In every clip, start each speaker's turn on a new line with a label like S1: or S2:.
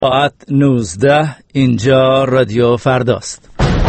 S1: ساعت 19 اینجا رادیو فرداست.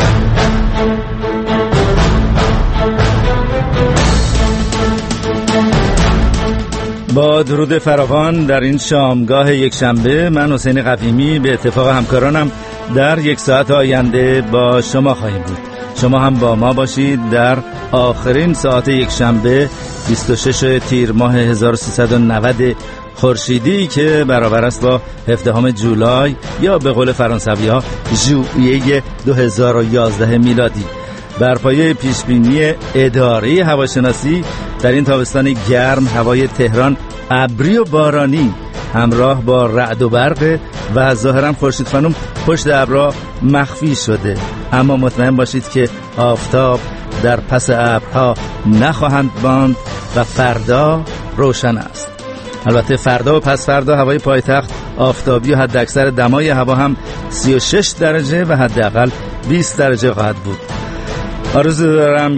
S1: با درود فراوان در این شامگاه یک شنبه، من حسین قویمی به اتفاق همکارانم در یک ساعت آینده با شما خواهیم بود. شما هم با ما باشید در آخرین ساعت یک شنبه 26 تیر ماه 1390 خورشیدی که برابر است با 17 جولای یا به قول فرانسوی‌ها ژوئیه 2011 میلادی. بر پایه پیشبینی اداره هواشناسی در این تابستان گرم هوای تهران ابری و بارانی همراه با رعد و برق و ظاهرا خورشید خانم پشت ابرها مخفی شده، اما مطمئن باشید که آفتاب در پس ابرها نخواهند ماند و فردا روشن است. البته فردا و پس فردا هوای پایتخت آفتابی و حداکثر دمای هوا هم 36 درجه و حداقل 20 درجه خواهد بود. آرزو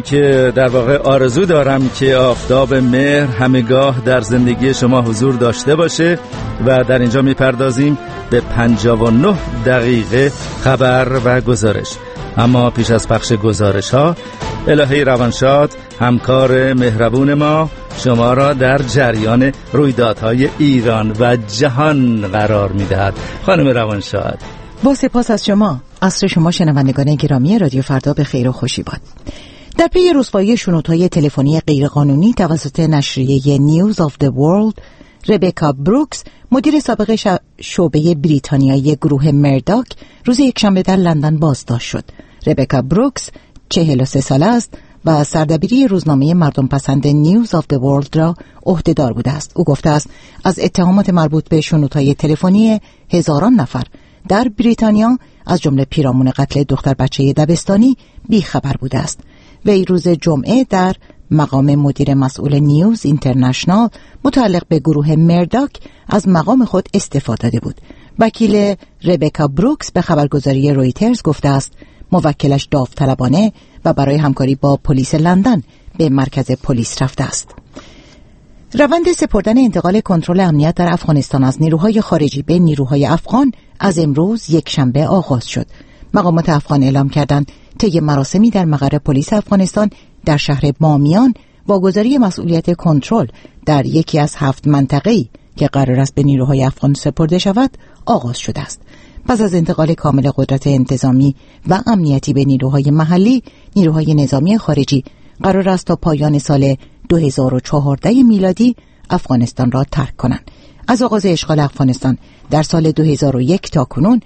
S1: دارم که آفتاب مهر همگاه در زندگی شما حضور داشته باشه و در اینجا میپردازیم به 59 دقیقه خبر و گزارش. اما پیش از پخش گزارش ها، الهی روانشاد همکار مهربون ما شما را در جریان رویدادهای ایران و جهان قرار میدهد. خانم روانشاد،
S2: با سپاس از شما. عصر شما شنوندگان گرامی رادیو فردا به خیر و خوشی باد. در پی رسوایی شنودهای تلفنی غیرقانونی توسط نشریه نیوز آف دی ورلد، ربکا بروکس، مدیر سابق شعبه بریتانیایی گروه مرداک، روز یکشنبه در لندن بازداشت شد. ربکا بروکس 43 ساله است و سردبیری روزنامه مردم پسند نیوز آف دی ورلد را عهده‌دار بوده است. او گفته است از اتهامات مربوط به شنودهای تلفنی هزاران نفر در بریتانیا از جمله پیرامون قتل دختر بچه دبستانی بیخبر بوده است. وی روز جمعه در مقام مدیر مسئول نیوز اینترنشنال متعلق به گروه مرداک از مقام خود استعفا داده بود. وکیل ربکا بروکس به خبرگزاری رویترز گفته است موکلش داوطلبانه و برای همکاری با پلیس لندن به مرکز پلیس رفته است. روند سپردن انتقال کنترل امنیت در افغانستان از نیروهای خارجی به نیروهای افغان از امروز یکشنبه آغاز شد. مقامات افغان اعلام کردند طی مراسمی در مقر پلیس افغانستان در شهر بامیان واگذاری مسئولیت کنترل در یکی از 7 منطقه‌ای که قرار است به نیروهای افغان سپرده شود آغاز شده است. پس از انتقال کامل قدرت انتظامی و امنیتی به نیروهای محلی، نیروهای نظامی خارجی قرار است تا پایان سال 2014 میلادی افغانستان را ترک کنند. از آغاز اشغال افغانستان در سال 2001 تا کنون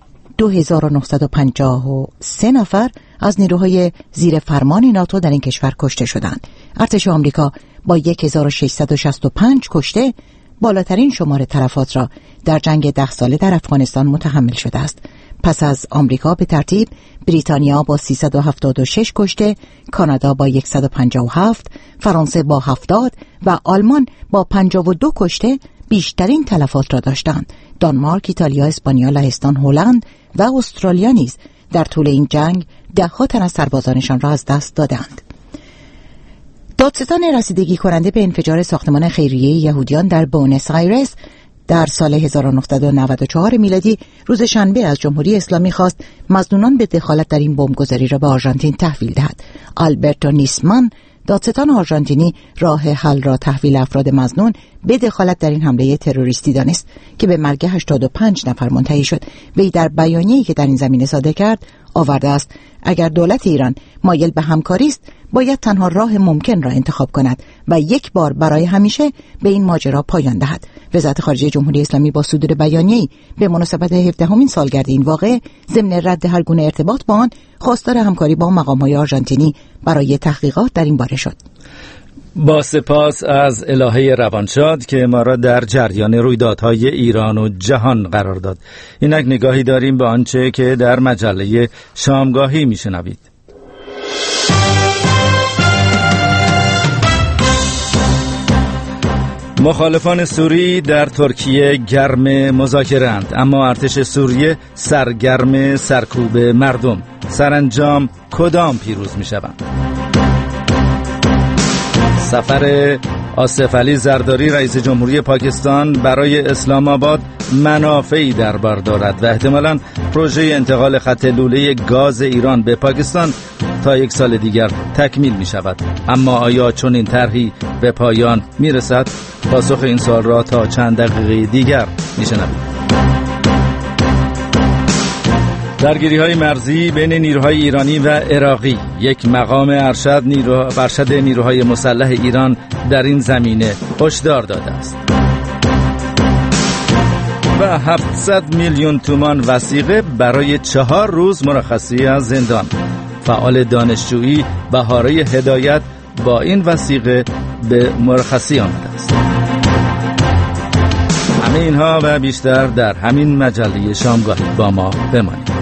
S2: 2953 نفر از نیروهای زیر فرمان ناتو در این کشور کشته شدند. ارتش آمریکا با 1665 کشته بالاترین شمار تلفات را در جنگ 10 ساله در افغانستان متحمل شده است. پس از آمریکا به ترتیب بریتانیا با 376 کشته، کانادا با 157، فرانسه با 70 و آلمان با 52 کشته بیشترین تلفات را داشتند. دانمارک، ایتالیا، اسپانیا، لهستان، هلند و استرالیا نیز در طول این جنگ 10 تن از سربازانشان را از دست دادند. دادستان رسیدگی کننده به انفجار ساختمان خیریه یهودیان در بونس آیرس در سال 1994 میلادی روز شنبه از جمهوری اسلامی خواست مظنونان به دخالت در این بمبگذاری را به آرژانتین تحویل دهد. آلبرتو نیسمان، دادستان آرژانتینی، راه حل را تحویل افراد مظنون به دخالت در این حمله تروریستی دانست که به مرگ 85 نفر منتهی شد. وی در بیانیه‌ای که در این زمینه صادر کرد آورده است اگر دولت ایران مایل به همکاری است باید تنها راه ممکن را انتخاب کند و یک بار برای همیشه به این ماجرا پایان دهد. وزارت خارجه جمهوری اسلامی با صدور بیانیه‌ای به مناسبت 17مین سالگرد این واقعه ضمن رد هر گونه ارتباط با آن خواستار همکاری با مقام‌های آرژانتینی برای تحقیقات در این باره شد.
S1: با سپاس از الهه روانشاد که ما را در جریان رویدادهای ایران و جهان قرار داد. اینک نگاهی داریم به آنچه که در مجله شامگاهی میشنوید. مخالفان سوری در ترکیه گرم مذاکره‌اند، اما ارتش سوریه سرگرم سرکوب مردم. سرانجام کدام پیروز می‌شوند؟ سفر آصف علی زرداری رئیس جمهوری پاکستان برای اسلام آباد منافعی در بر دارد و احتمالاً پروژه انتقال خط لوله گاز ایران به پاکستان تا 1 سال دیگر تکمیل می شود. اما آیا چون این طرحی به پایان می رسد؟ پاسخ این سوال را تا چند دقیقه دیگر می شنوید. درگیری‌های مرزی بین نیروهای ایرانی و عراقی. یک مقام ارشد نیروهای مسلح ایران در این زمینه هشدار داده است. و 700 میلیون تومان وثیقه برای 4 روز مرخصی از زندان. فعال دانشجویی بهاره هدایت با این وثیقه به مرخصی آمده است. همه اینها و بیشتر در همین مجله شامگاهی با ما بمانید.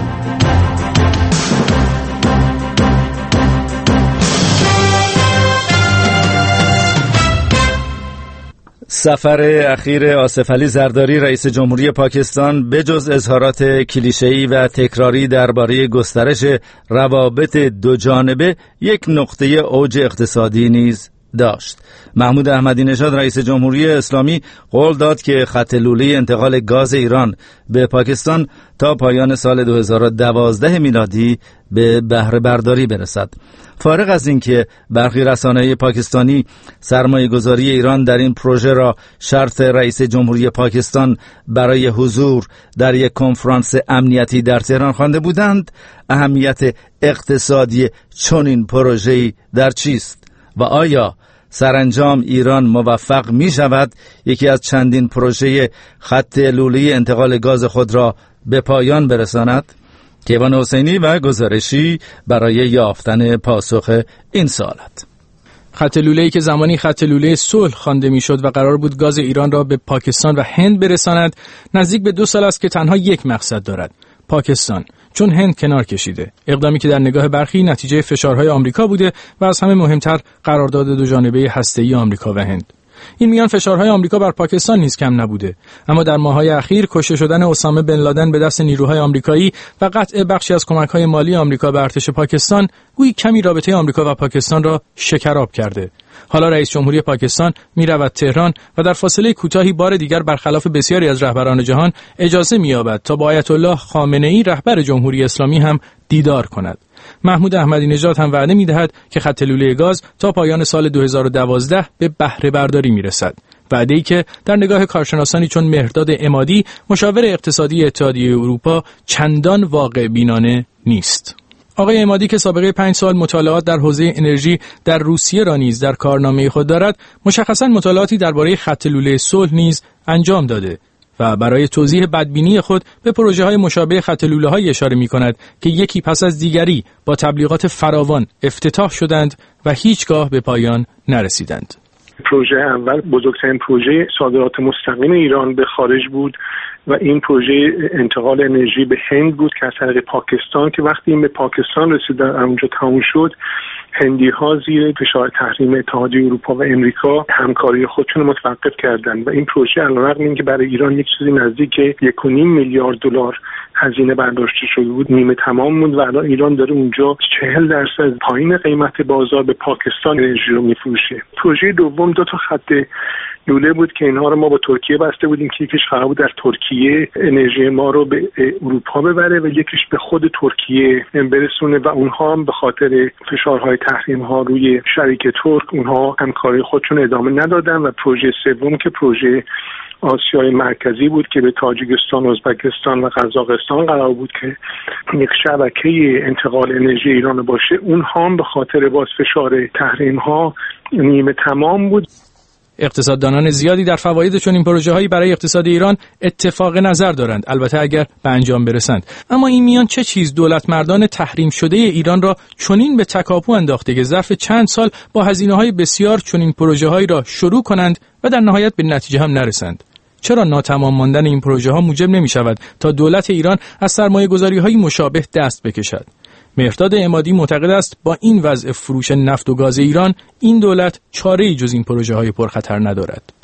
S1: سفر اخیر آصف علی زرداری رئیس جمهوری پاکستان بجز اظهارات کلیشه‌ای و تکراری درباره گسترش روابط دوجانبه یک نقطه اوج اقتصادی نیز داشت. محمود احمدی نژاد رئیس جمهوری اسلامی قول داد که خط لوله انتقال گاز ایران به پاکستان تا پایان سال 2012 میلادی به بهره برداری برسد. فارغ از اینکه برخی رسانه‌های پاکستانی سرمایه‌گذاری ایران در این پروژه را شرط رئیس جمهوری پاکستان برای حضور در یک کنفرانس امنیتی در تهران خوانده بودند، اهمیت اقتصادی چنین پروژه‌ای در چیست و آیا سرانجام ایران موفق می شود یکی از چندین پروژه خط لوله انتقال گاز خود را به پایان برساند؟ کیوان حسینی و گزارشی برای یافتن پاسخ این سوالات.
S3: خط لوله‌ای که زمانی خط لوله صلح خوانده میشد و قرار بود گاز ایران را به پاکستان و هند برساند، نزدیک به 2 سال است که تنها یک مقصد دارد: پاکستان. چون هند کنار کشیده، اقدامی که در نگاه برخی نتیجه فشارهای آمریکا بوده و از همه مهمتر قرارداد دوجانبه هسته‌ای آمریکا و هند. این میان فشارهای آمریکا بر پاکستان نیز کم نبوده، اما در ماه‌های اخیر کشته شدن اسامه بن لادن به دست نیروهای آمریکایی و قطع بخشی از کمک‌های مالی آمریکا به ارتش پاکستان گویی کمی رابطه آمریکا و پاکستان را شکراب کرده. حالا رئیس جمهوری پاکستان می‌رود تهران و در فاصله کوتاهی بار دیگر برخلاف بسیاری از رهبران جهان اجازه می‌یابد تا با آیت الله خامنه‌ای رهبر جمهوری اسلامی هم دیدار کند. محمود احمدی نژاد هم وعده می‌دهد که خط لوله گاز تا پایان سال 2012 به بهره برداری می‌رسد. وعده‌ای که در نگاه کارشناسانی چون مهرداد عمادی مشاور اقتصادی اتحادیه اروپا چندان واقع بینانه نیست. آقای عمادی که سابقه 5 سال مطالعات در حوزه انرژی در روسیه را نیز در کارنامه خود دارد، مشخصاً مطالعاتی درباره خط لوله صلح نیز انجام داده و برای توضیح بدبینی خود به پروژه‌های مشابه خط لوله‌های اشاره می‌کند که یکی پس از دیگری با تبلیغات فراوان افتتاح شدند و هیچگاه به پایان نرسیدند.
S4: پروژه اول بزرگترین پروژه صادرات مستقیم ایران به خارج بود و این پروژه انتقال انرژی به هند بود که از طریق پاکستان، که وقتی این به پاکستان رسید اونجا تموم شد، هندی ها زیر فشار تحریم اتحادیه اروپا و امریکا همکاری خودشون رو متوقف کردن و این پروژه علیرغم اینکه برای ایران یک چیزی نزدیک 1.5 میلیارد دلار هزینه برداشته شده بود، نیمه تمام موند و الان ایران داره اونجا 40% پایین قیمت بازار به پاکستان انرژی رو میفروشه. پروژه دوم 2 تا خط لوله بود که اینها رو ما با ترکیه بسته بودیم که یکیش قرار بود در ترکیه انرژی ما رو به اروپا ببره و یکیش به خود ترکیه برسونه و اونها هم به خاطر فشارهای تحریم ها روی شریک ترک اونها همکاری خودشون ادامه ندادن و پروژه سوم که پروژه آسیای مرکزی بود که به تاجیکستان، ازبکستان و قزاقستان قرار بود که یک شبکه انتقال انرژی ایران باشه، اونها هم به خاطر باز فشار تحریم ها نیمه تمام بود.
S3: اقتصاددانان زیادی در فواید چون این پروژه‌هایی برای اقتصاد ایران اتفاق نظر دارند، البته اگر به انجام برسند. اما این میان چه چیز دولت مردان تحریم شده ایران را چنین به تکاپو انداخته که ظرف چند سال با هزینه‌های بسیار چنین پروژه‌هایی را شروع کنند و در نهایت به نتیجه هم نرسند؟ چرا ناتمام ماندن این پروژه‌ها موجب نمی‌شود تا دولت ایران از سرمایه‌گذاری‌های مشابه دست بکشد؟ مهرداد عمادی معتقد است با این وضع فروش نفت و گاز ایران این دولت چاره‌ای جز این پروژه‌های پرخطر ندارد.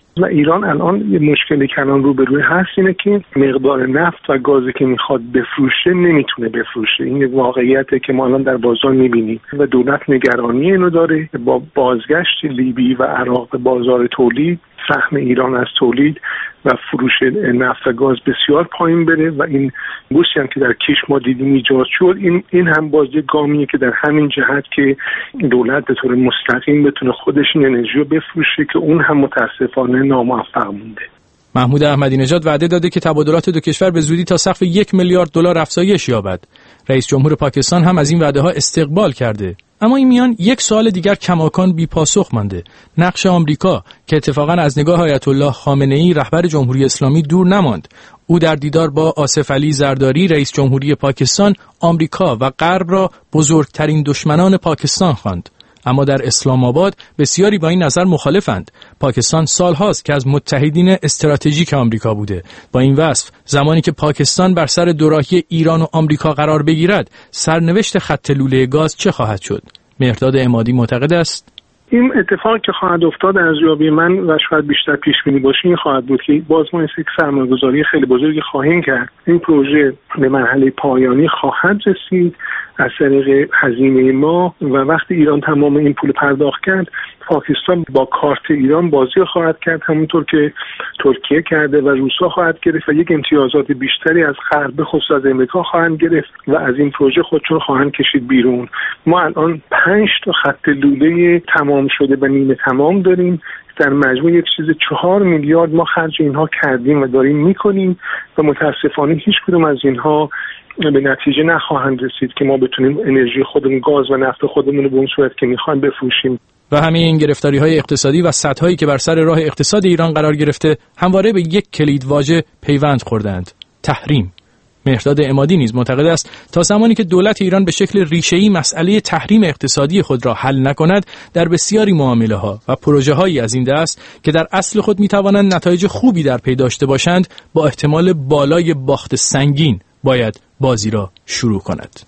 S4: و ایران الان یه مشکلی که الان روبروی هست اینه که مقدار نفت و گازی که میخواد بفروشه نمیتونه بفروشه. این واقعیته که ما الان در بازار میبینیم و دولت نگرانی اینو داره. با بازگشت لیبی و عراق به بازار تولید، سهم ایران از تولید و فروش نفت و گاز بسیار پایین بره و این بوسی هم که در کیش ما دیدیم ایجاد شد، این هم باز یک گامیه که در همین جهت که دولت به طور مستقیم بتونه خودش این انرژی رو بفروشه که اون هم متاسفانه ناموفق مونده.
S3: محمود احمدی نژاد وعده داده که تبادلات دو کشور به زودی تا سقف 1 میلیارد دلار افزایش یابد. رئیس جمهور پاکستان هم از این وعده ها استقبال کرده. اما این میان یک سوال دیگر کماکان بی پاسخ مانده. نقش آمریکا که اتفاقا از نگاه آیت الله خامنه‌ای رهبر جمهوری اسلامی دور نماند. او در دیدار با آصف علی زرداری رئیس جمهوری پاکستان آمریکا و غرب را بزرگترین دشمنان پاکستان خواند. اما در اسلام آباد بسیاری با این نظر مخالفند. پاکستان سالهاست که از متحدین استراتژیک آمریکا بوده. با این وصف زمانی که پاکستان بر سر دوراهی ایران و آمریکا قرار بگیرد، سرنوشت خط لوله گاز چه خواهد شد؟ مهرداد عمادی معتقد است
S4: این اتفاقی که خواهد افتاد از ارزیابی من و شاید بیشتر پیش بینی باشه این خواهد بود که باز ما یک سرمایه‌گذاری خیلی بزرگی خواهیم کرد. این پروژه به مرحله پایانی خواهد رسید از طریق هزینه ما و وقتی ایران تمام این پول پرداخت کرد، پاکستان با کارت ایران بازی خواهد کرد، همونطور که ترکیه کرده و روسا خواهد گرفت و یک امتیازات بیشتری از غرب به خصوص از امریکا خواهند گرفت و از این پروژه خودشون خواهند کشید بیرون. ما الان 5 تا خط لوله تمام شده و نیمه تمام داریم. در مجموع یک چیز 4 میلیارد ما خرج اینها کردیم و داریم میکنیم و متاسفانه هیچ کدوم از اینها به نتیجه نخواهند رسید که ما بتونیم انرژی خودمون، گاز و نفت خودمون رو به اون صورت که میخوایم بفروشیم.
S3: و همه این گرفتاری‌های اقتصادی و سدهایی که بر سر راه اقتصاد ایران قرار گرفته همواره به یک کلیدواژه پیوند خوردند: تحریم. مهرداد عمادی نیز معتقد است تا زمانی که دولت ایران به شکل ریشه‌ای مسئله تحریم اقتصادی خود را حل نکند، در بسیاری معامله‌ها و پروژه‌هایی از این دست که در اصل خود می‌توانند نتایج خوبی در پی داشته باشند، با احتمال بالای باخت سنگین باید بازی را شروع کند.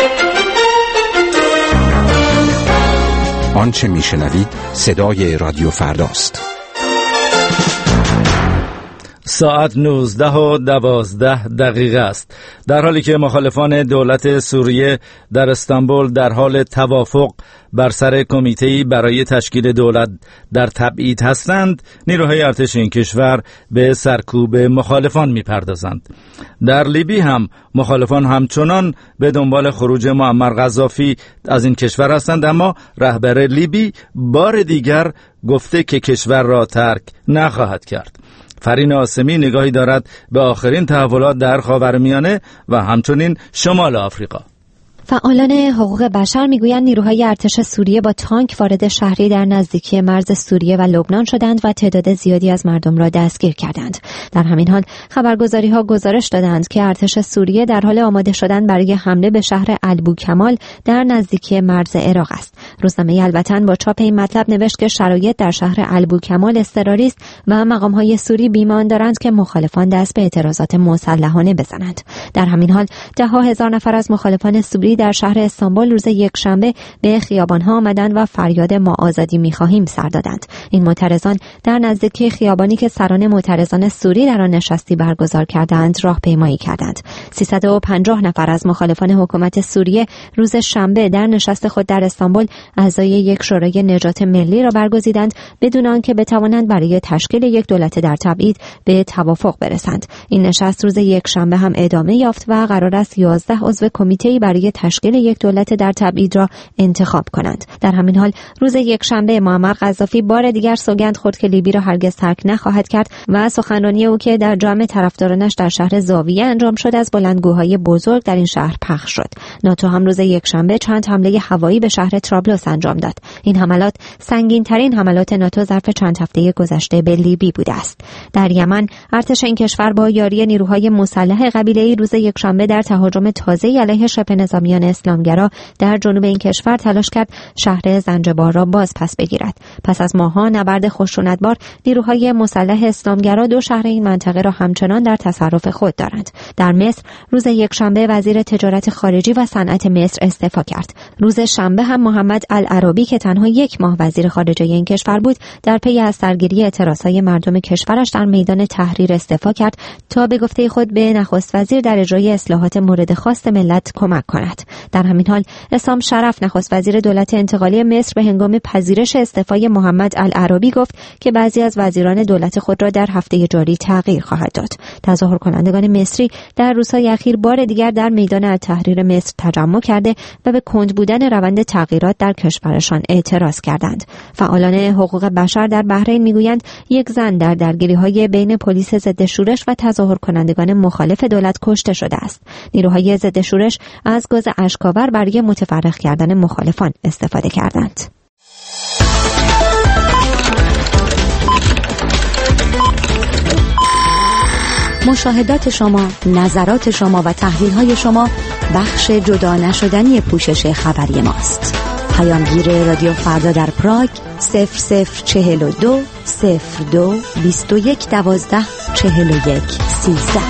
S5: آنچه میشنوید صدای رادیو فرداست.
S1: ساعت 19:12 است. در حالی که مخالفان دولت سوریه در استانبول در حال توافق بر سر کمیته‌ای برای تشکیل دولت در تبعید هستند، نیروهای ارتش این کشور به سرکوب مخالفان می‌پردازند. در لیبی هم مخالفان همچنان به دنبال خروج معمر قذافی از این کشور هستند، اما رهبر لیبی بار دیگر گفته که کشور را ترک نخواهد کرد. فرین آسمی نگاهی دارد به آخرین تحولات در خاورمیانه و همچنین شمال آفریقا.
S6: فعالان حقوق بشر میگویند نیروهای ارتش سوریه با تانک وارد شهری در نزدیکی مرز سوریه و لبنان شدند و تعداد زیادی از مردم را دستگیر کردند. در همین حال خبرگزاری‌ها گزارش دادند که ارتش سوریه در حال آماده شدن برای حمله به شهر البوکمال در نزدیکی مرز عراق است. روزنامه الوطن با چاپ این مطلب نوشت که شرایط در شهر البوکمال اضطراری است و مقام‌های سوری بیمان دارند که مخالفان دست به اعتراضات مسلحانه بزنند. در همین حال ده‌ها هزار نفر از مخالفان سوری در شهر استانبول روز یکشنبه به خیابان‌ها آمدند و فریاد ما آزادی می‌خواهیم سر دادند. این معترضان در نزدیکی خیابانی که سران معترضان سوری در آن نشستی برگزار کردند راهپیمایی کردند. 350 نفر از مخالفان حکومت سوریه روز شنبه در نشست خود در استانبول اعضای یک شورای نجات ملی را برگزیدند بدون آنکه بتوانند برای تشکیل یک دولت در تبعید به توافق برسند. این نشست روز یکشنبه هم ادامه یافت و قرار است 11 عضو کمیته‌ای برای تشکیل یک دولت در تبعید را انتخاب کنند. در همین حال روز یکشنبه معمر قذافی بار دیگر سوگند خورد که لیبی را هرگز ترک نخواهد کرد و سخنرانی او که در جمع طرفدارانش در شهر زاویه انجام شد از بلندگوهای بزرگ در این شهر پخش شد. ناتو هم روز یکشنبه چند حمله هوایی به شهر طرابلس انجام داد. این حملات سنگین‌ترین حملات ناتو ظرف چند هفته گذشته به لیبی بوده است. در یمن ارتش این کشور با یاری نیروهای مسلح قبیله‌ای روز یکشنبه در تهاجم تازه‌ای علیه شبه نظامی نظامیان اسلامگرا در جنوب این کشور تلاش کرد شهر زنجبار را باز پس بگیرد. پس از ماه‌ها نبرد خشونتبار، نیروهای مسلح اسلامگرا دو شهر این منطقه را همچنان در تصرف خود دارند. در مصر روز یکشنبه وزیر تجارت خارجی و صنعت مصر استعفا کرد. روز شنبه هم محمد العرابی که تنها یک ماه وزیر خارجه این کشور بود، در پی از سرگیری اعتراضهای مردم کشورش در میدان تحریر استعفا کرد تا به گفته خود به نخست وزیر در اجرای اصلاحات مورد خواست ملت کمک کند. در همین حال عصام شرف نخست وزیر دولت انتقالی مصر به هنگام پذیرش استعفای محمد العرابی گفت که بعضی از وزیران دولت خود را در هفته جاری تغییر خواهد داد. تظاهر کنندگان مصری در روزهای اخیر بار دیگر در میدان التحریر مصر تجمع کرده و به کند بودن روند تغییرات در کشورشان اعتراض کردند. فعالان حقوق بشر در بحرین میگویند یک زن در درگیری‌های بین پلیس ضد شورش و تظاهر کنندگان مخالف دولت کشته شده است. نیروهای ضد شورش از گاز اشک‌آور برای متفرق کردن مخالفان استفاده کردند.
S2: مشاهدات شما، نظرات شما و تحلیل‌های شما بخش جدا نشدنی پوشش خبری ماست. پیامگیر رادیو فردا در پراگ 0042 02 21 12 41 13.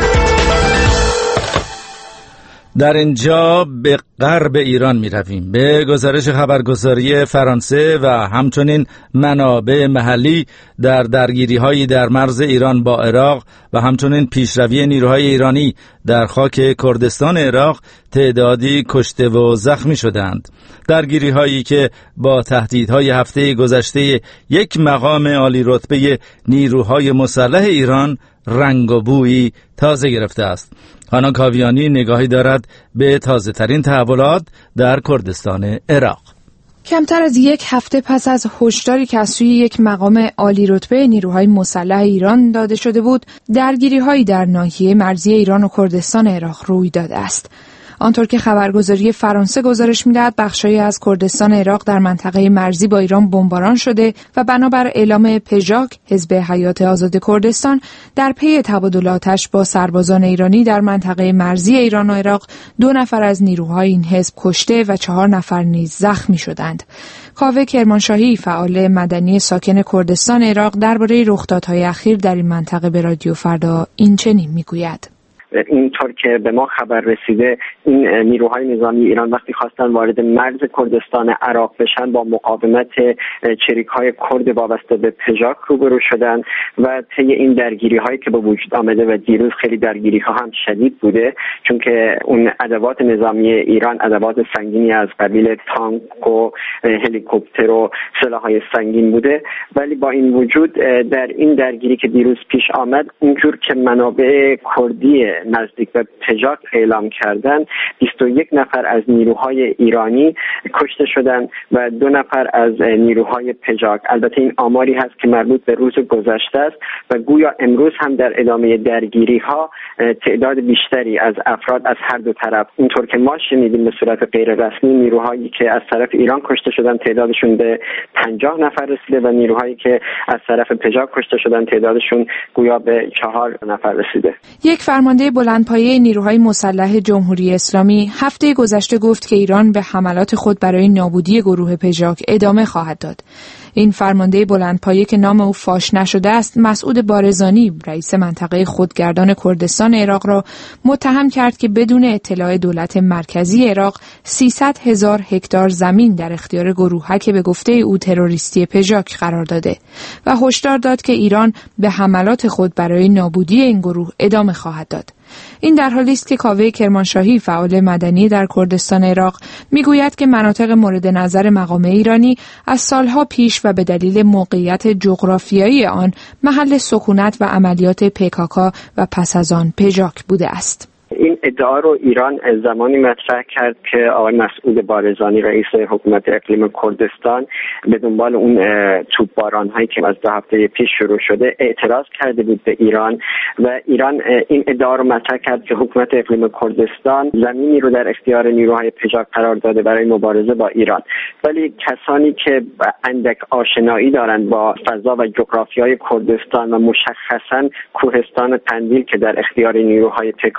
S1: در اینجا به غرب ایران می رویم. به گزارش خبرگزاری فرانسه و همچنین منابع محلی در درگیری‌هایی در مرز ایران با عراق و همچنین پیشروی نیروهای ایرانی در خاک کردستان عراق تعدادی کشته و زخمی شدند. درگیری‌هایی که با تهدیدهای هفته گذشته یک مقام عالی رتبه نیروهای مسلح ایران رنگ و بویی تازه گرفته است. هانا کاویانی نگاهی دارد به تازه ترین تحولات در کردستان عراق.
S7: کمتر از یک هفته پس از هشداری که از سوی یک مقام عالی رتبه نیروهای مسلح ایران داده شده بود، درگیری‌هایی در ناحیه مرزی ایران و کردستان عراق روی داده است. آنطور که خبرگزاری فرانسه گزارش می‌دهد، بخشایی از کردستان عراق در منطقه مرزی با ایران بمباران شده و بنابر اعلام پژاک، حزب حیات آزاد کردستان، در پی تبادل آتش با سربازان ایرانی در منطقه مرزی ایران و عراق 2 نفر از نیروهای این حزب کشته و 4 نفر نیز زخمی شدند. کاوه کرمانشاهی، فعال مدنی ساکن کردستان عراق، درباره رخدادهای اخیر در این منطقه به رادیو فردا این چنین میگوید:
S8: اینطور که به ما خبر رسیده، این نیروهای نظامی ایران وقتی خواستن وارد مرز کردستان عراق بشن، با مقاومت چریک‌های کرد وابسته به پژاک روبرو شدن و طی این درگیری‌هایی که به وجود آمده و دیروز خیلی درگیری‌ها هم شدید بوده، چون که اون ادوات نظامی ایران ادوات سنگینی از قبیل تانک و هلیکوپتر و سلاح‌های سنگین بوده، ولی با این وجود در این درگیری که دیروز پیش آمد، اونجور که منابع کردی نزدیک به پژاک اعلام کردن، 21 نفر از نیروهای ایرانی کشته شدند و 2 نفر از نیروهای پژاک. البته این آماری هست که مربوط به روز گذشته است و گویا امروز هم در ادامه درگیری ها تعداد بیشتری از افراد از هر دو طرف، اونطور که ما شنیدیم به صورت غیر رسمی، نیروهایی که از طرف ایران کشته شدن تعدادشون به 50 نفر رسیده و نیروهایی که از طرف پژاک کشته شدن تعدادشون گویا به 4 نفر رسیده.
S7: یک فرمانده بلندپایه نیروهای مسلح جمهوری اسلامی هفته گذشته گفت که ایران به حملات خود برای نابودی گروه پژاک ادامه خواهد داد. این فرمانده بلندپایه که نام او فاش نشده است، مسعود بارزانی، رئیس منطقه خودگردان کردستان عراق را متهم کرد که بدون اطلاع دولت مرکزی عراق 300,000 هکتار زمین در اختیار گروهک به گفته او تروریستی پژاک قرار داده و هشدار داد که ایران به حملات خود برای نابودی این گروه ادامه خواهد داد. این در حالی است که کاوه کرمانشاهی، فعال مدنی در کردستان عراق، میگوید که مناطق مورد نظر مقام ایرانی از سالها پیش و به دلیل موقعیت جغرافیایی آن محل سکونت و عملیات PKK و پس از آن پژاک بوده است.
S8: این ادعا رو ایران زمانی مطرح کرد که آقای مسعود بارزانی، رئیس حکومت اقلیم کردستان، به دنبال اون توپباران هایی که از 2 هفته پیش شروع شده اعتراض کرده بود به ایران و ایران این ادعا رو مطرح کرد که حکومت اقلیم کردستان زمینی رو در اختیار نیروهای پژاک قرار داده برای مبارزه با ایران. ولی کسانی که اندک آشنایی دارند با فضا و جغرافیای کردستان و مشخصاً کوهستان قندیل که در اختیار نیروهای PKK و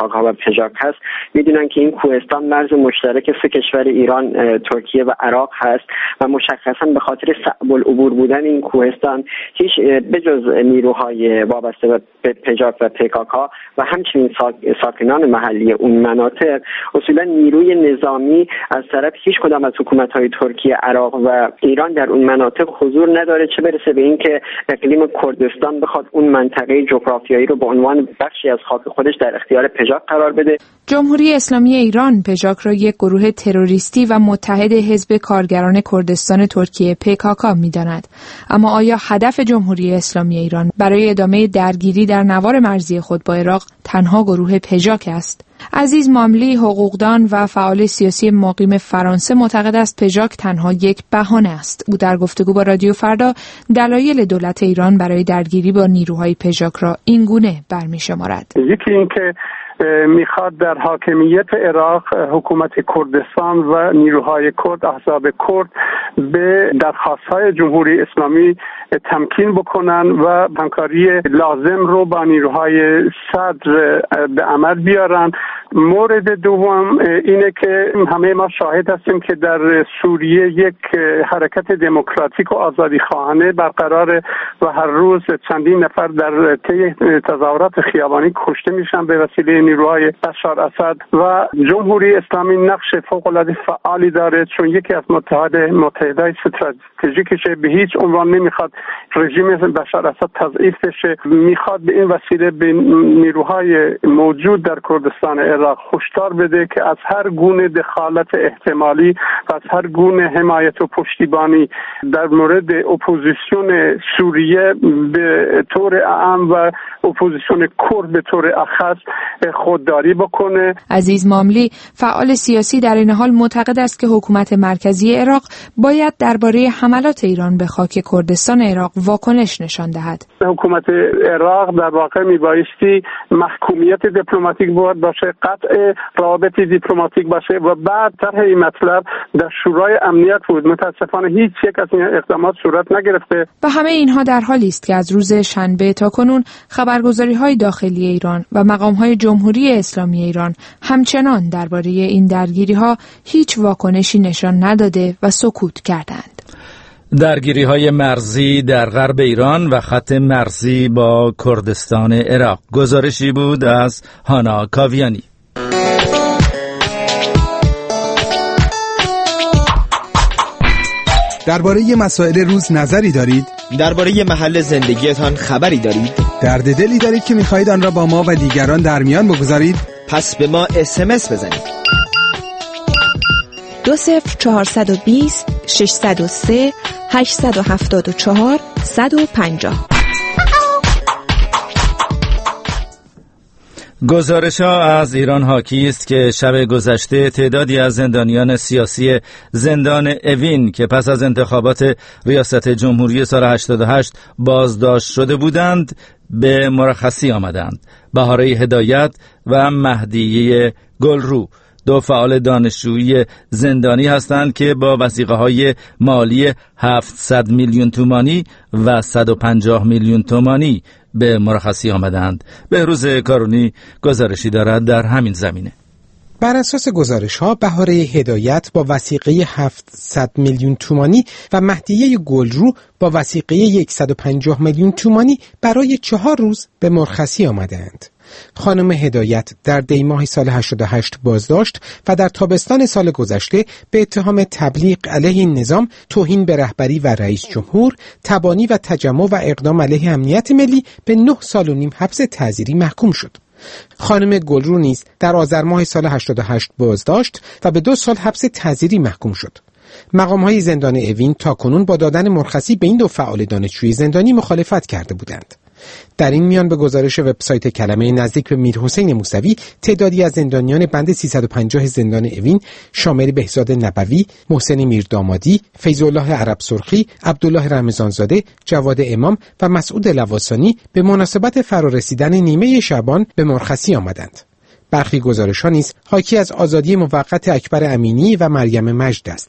S8: پژاک هست میدونن که این کوهستان مرز مشترک سه کشور ایران، ترکیه و عراق هست و مشخصا به خاطر صعب العبور بودن این کوهستان هیچ بجز نیروهای وابسته به پژاک و پکاکا و همچنین ساکنان محلی اون مناطق اصولا نیروی نظامی از طرف هیچ کدام از حکومت‌های ترکیه، عراق و ایران در اون مناطق حضور نداره، چه برسه به اینکه اقلیم کردستان بخواد اون منطقه جغرافیایی رو به عنوان بخشی از خاک خودش در اختیار پژاک قرار بده.
S7: جمهوری اسلامی ایران پژاک را یک گروه تروریستی و متحد حزب کارگران کردستان ترکیه PKK می‌داند. اما آیا هدف جمهوری اسلامی ایران برای ادامه درگیری در نوار مرزی خود با عراق تنها گروه پژاک است؟ عزیز ماملی، حقوقدان و فعال سیاسی مقیم فرانسه، معتقد است پژاک تنها یک بهانه است. او در گفتگو با رادیو فردا دلایل دولت ایران برای درگیری با نیروهای پژاک را این گونه برمی‌شمارد.
S4: یکی اینکه میخواد در حاکمیت عراق حکومت کردستان و نیروهای کرد، احزاب کرد به درخواست‌های جمهوری اسلامی تمکین بکنن و همکاری لازم رو با نیروهای صدر به عمل بیارن. مورد دوم اینه که همه ما شاهد هستیم که در سوریه یک حرکت دموکراتیک و آزادی خواهانه برقرار و هر روز چندین نفر در طی تظاهرات خیابانی کشته میشن به وسیله نیروهای بشار اسد و جمهوری اسلامی نقش فوق‌العاده فعالی داره، چون یکی از متحدای استراتژیکشه. به هیچ عنوان نمیخواد رژیم بشار اسد تضعیف بشه، میخواد به این وسیله به نیروهای موجود در کردستان عراق هشدار بده که از هر گونه دخالت احتمالی و از هر گونه حمایت و پشتیبانی در مورد اپوزیسیون سوریه به طور عام و اپوزیسیون کرد به طور اخص خودداری بکنه.
S7: عزیز ماملی، فعال سیاسی، در این حال معتقد است که حکومت مرکزی عراق باید درباره حملات ایران به خاک کردستان عراق واکنش نشان دهد.
S4: حکومت عراق در واقع میبایستی محکومیت دیپلماتیک باشه، قطع روابط دیپلماتیک باشه و بعد طرح این مطلب در شورای امنیت بود. متاسفانه هیچ یک از این اقدامات صورت نگرفته
S7: و همه اینها در حالی است که از روز شنبه تا کنون خبرگزاری‌های داخلی ایران و مقام‌های جمهوری اسلامی ایران همچنان درباره این درگیری‌ها هیچ واکنشی نشان نداده و سکوت کردند.
S1: درگیری‌های مرزی در غرب ایران و خط مرزی با کردستان عراق. گزارشی بود از هانا کاویانی.
S9: درباره مسائل روز نظری دارید؟
S10: درباره محل زندگیتان خبری دارید؟
S9: درد دلی دارید که می‌خواهید آن را با ما و دیگران در میان بگذارید؟
S10: پس به ما SMS بزنید.
S11: 20420 603 874 150.
S1: گزارش‌ها از ایران حاکی است که شب گذشته تعدادی از زندانیان سیاسی زندان اوین که پس از انتخابات ریاست جمهوری سال 88 بازداشت شده بودند به مرخصی آمدند. بهاره هدایت و مهدیه گلرو، دو فعال دانشجویی زندانی هستند که با وثیقه‌های مالی 700 میلیون تومانی و 150 میلیون تومانی به مرخصی آمدند. بهروز کارونی گزارشی دارد در همین زمینه.
S12: بر اساس گزارش‌ها بهاره هدایت با وثیقه 700 میلیون تومانی و مهدیه گلرو با وثیقه 150 میلیون تومانی برای 4 روز به مرخصی آمدند. خانم هدایت در دی ماه سال 88 بازداشت و در تابستان سال گذشته به اتهام تبلیغ علیه این نظام، توهین به رهبری و رئیس جمهور، تبانی و تجمع و اقدام علیه امنیت ملی به 9 سال و نیم حبس تعزیری محکوم شد. خانم گلرو نیز در آذر ماه سال 88 بازداشت و به 2 سال حبس تعزیری محکوم شد. مقام‌های زندان اوین تاکنون با دادن مرخصی به این دو فعال دانشجوی زندانی مخالفت کرده بودند. در این میان به گزارش وبسایت کلمه نزدیک به میرحسین موسوی، تعدادی از زندانیان بند 350 زندان اوین شامل بهزاد نبوی، محسن میردامادی، فیض‌الله عرب سرخی، عبدالله رمضانزاده، جواد امام و مسعود لواسانی به مناسبت فرارسیدن نیمه شعبان به مرخصی آمدند. برخی گزارش‌ها نیز حاکی از آزادی موقت اکبر امینی و مریم مجد است.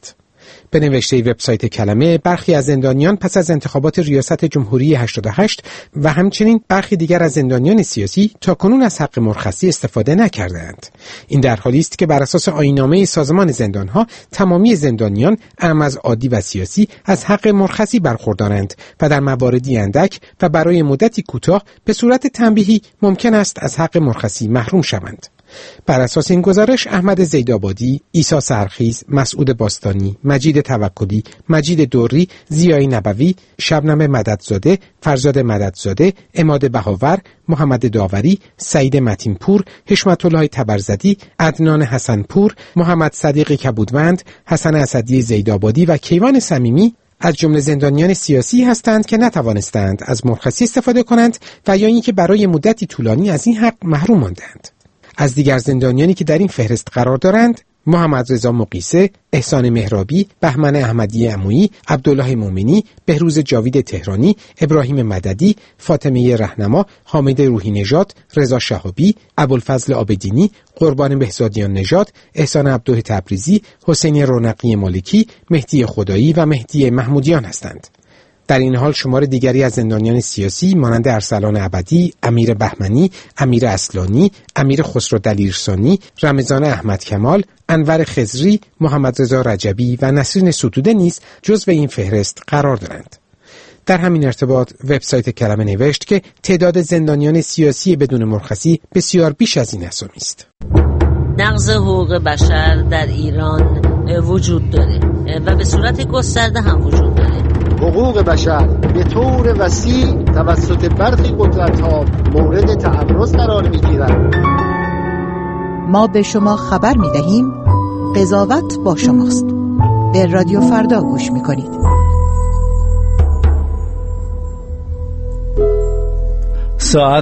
S12: به نوشته وبسایت کلمه، برخی از زندانیان پس از انتخابات ریاست جمهوری 88 و همچنین برخی دیگر از زندانیان سیاسی تاکنون از حق مرخصی استفاده نکردند. این در حالی است که بر اساس آیین‌نامه سازمان زندانها تمامی زندانیان اعم از عادی و سیاسی از حق مرخصی برخوردارند و در مواردی اندک و برای مدتی کوتاه به صورت تنبیهی ممکن است از حق مرخصی محروم شوند. بر اساس این گزارش احمد زیدآبادی، عیسی سرخیز، مسعود باستانی، مجید توکلی، مجید دوری، ضیای نبوی، شبنم مددزاده، فرزاد مددزاده، عماد بهاور، محمد داوری، سعید متینپور، حشمت الله تبرزدی، عدنان حسنپور، محمد صدیق کبودوند، حسن اسدی زیدآبادی و کیوان صمیمی از جمله زندانیان سیاسی هستند که نتوانستند از مرخصی استفاده کنند و یا اینکه برای مدتی طولانی از این حق محروم ماندند. از دیگر زندانیانی که در این فهرست قرار دارند محمد رضا مقیسه، احسان مهرابی، بهمن احمدی عمویی، عبدالله مومنی، بهروز جاوید تهرانی، ابراهیم مددی، فاطمه رهنما، حامد روحی نژاد، رضا شهابی، ابوالفضل عابدینی، قربان بهزادیان نژاد، احسان عبدوه تبریزی، حسین رونقی مالکی، مهدی خدایی و مهدی محمودیان هستند. در این حال شمار دیگری از زندانیان سیاسی مانند ارسلان ابدی، امیر بهمنی، امیر اصلانی، امیر خسرو دلیرسانی، رمضان احمد کمال، انور خضری، محمد رضا رجبی و نسرین ستوده نیز جزو این فهرست قرار دارند. در همین ارتباط وبسایت کلمه نوشت که تعداد زندانیان سیاسی بدون مرخصی بسیار بیش از این اسامی است.
S13: نقض حقوق بشر در ایران وجود داره و به صورت گسترده هم وجود داره.
S14: حقوق بشر به طور وسیع توسط برخی قدرت‌ها مورد تعرض قرار می‌گیرد.
S2: ما به شما خبر می‌دهیم قضاوت با شماست. به رادیو فردا گوش می‌کنید.
S1: ساعت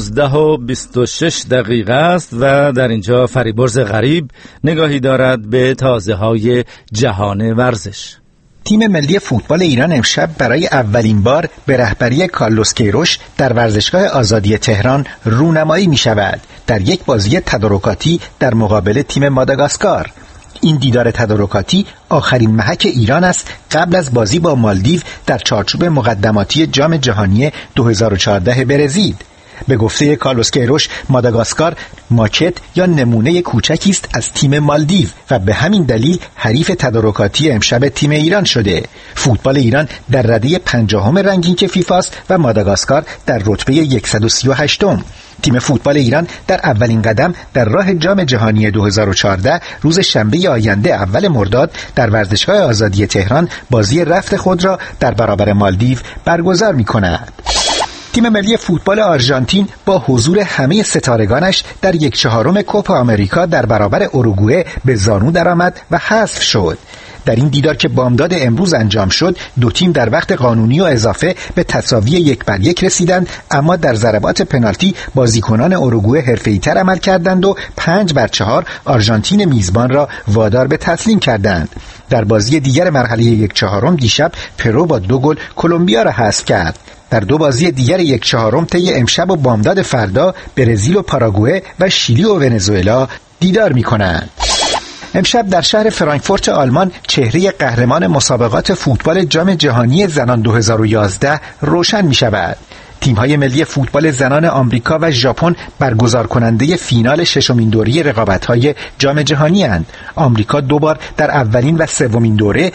S1: 19:26 است و در اینجا فریبرز غریب نگاهی دارد به تازه‌های جهان ورزش.
S15: تیم ملی فوتبال ایران امشب برای اولین بار به رهبری کارلوس کیروش در ورزشگاه آزادی تهران رونمایی می شود در یک بازی تدارکاتی در مقابل تیم ماداگاسکار. این دیدار تدارکاتی آخرین محک ایران است قبل از بازی با مالدیو در چارچوب مقدماتی جام جهانی 2014 برزیل. به گفته کارلوس کیروش، ماداگاسکار ماکت یا نمونه کوچکی است از تیم مالدیو و به همین دلیل حریف تدارکاتی امشب تیم ایران شده. فوتبال ایران در رده 50 رنکینگ فیفا است و ماداگاسکار در رتبه 138م. تیم فوتبال ایران در اولین قدم در راه جام جهانی 2014 روز شنبه آینده اول مرداد در ورزشگاه آزادی تهران بازی رفت خود را در برابر مالدیو برگزار می‌کند. تیم ملی فوتبال آرژانتین با حضور همه ستارگانش در 1/4 کوپا آمریکا در برابر اوروگوئه به زانو درآمد و حذف شد. در این دیدار که بامداد امروز انجام شد، دو تیم در وقت قانونی و اضافه به تساوی 1-1 رسیدند، اما در ضربات پنالتی بازیکنان اوروگوئه حرفه‌ای‌تر عمل کردند و 5-4 آرژانتین میزبان را وادار به تسلیم کردند. در بازی دیگر مرحله 1/4 دیشب پرو با 2 گل کلمبیا را حذف کرد. در 2 بازی دیگر 1/4 طی امشب و بامداد فردا برزیل و پاراگوئه و شیلی و ونزوئلا دیدار می‌کنند. امشب در شهر فرانکفورت آلمان چهره قهرمان مسابقات فوتبال جام جهانی زنان 2011 روشن می‌شود. تیم‌های ملی فوتبال زنان آمریکا و ژاپن برگزار کننده فینال 6مین دوره رقابت‌های جام جهانی اند. آمریکا 2 بار در اولین و سومین دوره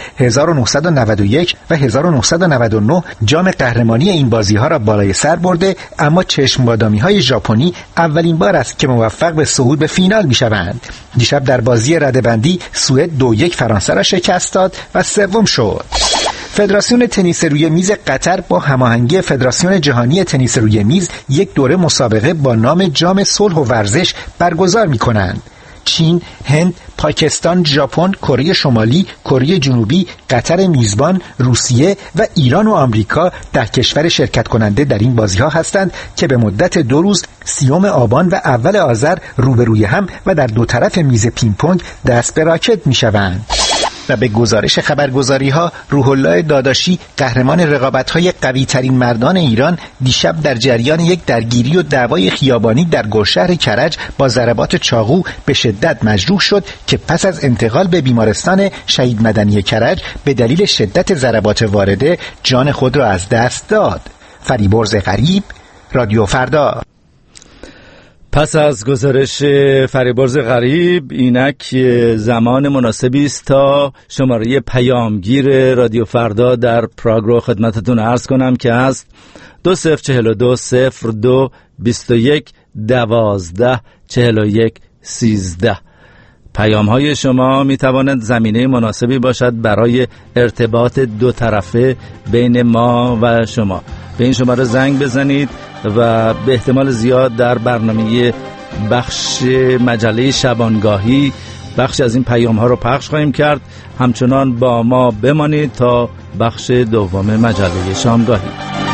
S15: 1991 و 1999 جام قهرمانی این بازی‌ها را بالای سر برده، اما چشم‌بادامی‌های ژاپنی اولین بار است که موفق به صعود به فینال می‌شوند. دیشب در بازی رده‌بندی سوئد 2-1 فرانسه را شکست داد و سوم شد. فدراسیون تنیس روی میز قطر با هماهنگی فدراسیون جهانی تنیس روی میز یک دوره مسابقه با نام جام صلح و ورزش برگزار می‌کنند. چین، هند، پاکستان، ژاپن، کره شمالی، کره جنوبی، قطر میزبان، روسیه و ایران و آمریکا ده کشور شرکت کننده در این بازی‌ها هستند که به مدت 2 روز 30 آبان و اول آذر روبروی هم و در دو طرف میز پینگ پونگ دست به راکت می‌شوند. و به گزارش خبرگزاری‌ها روح الله داداشی قهرمان رقابت‌های قوی‌ترین مردان ایران دیشب در جریان یک درگیری و دعوای خیابانی در گلشهر کرج با ضربات چاقو به شدت مجروح شد که پس از انتقال به بیمارستان شهید مدنی کرج به دلیل شدت ضربات وارده جان خود را از دست داد. فریبرز غریب، رادیو فردا.
S1: پس از گزارش فریبرز غریب اینک زمان مناسبی است تا شماره پیامگیر رادیو فردا در پراگ رو خدمتتون عرض کنم که است 2042 02 21 12 41 13. پیام های شما می تواند زمینه مناسبی باشد برای ارتباط دو طرفه بین ما و شما. به این شماره زنگ بزنید و به احتمال زیاد در برنامه بخش مجله شبانگاهی بخش از این پیام ها رو پخش خواهیم کرد. همچنان با ما بمانید تا بخش دوم مجله شامگاهی.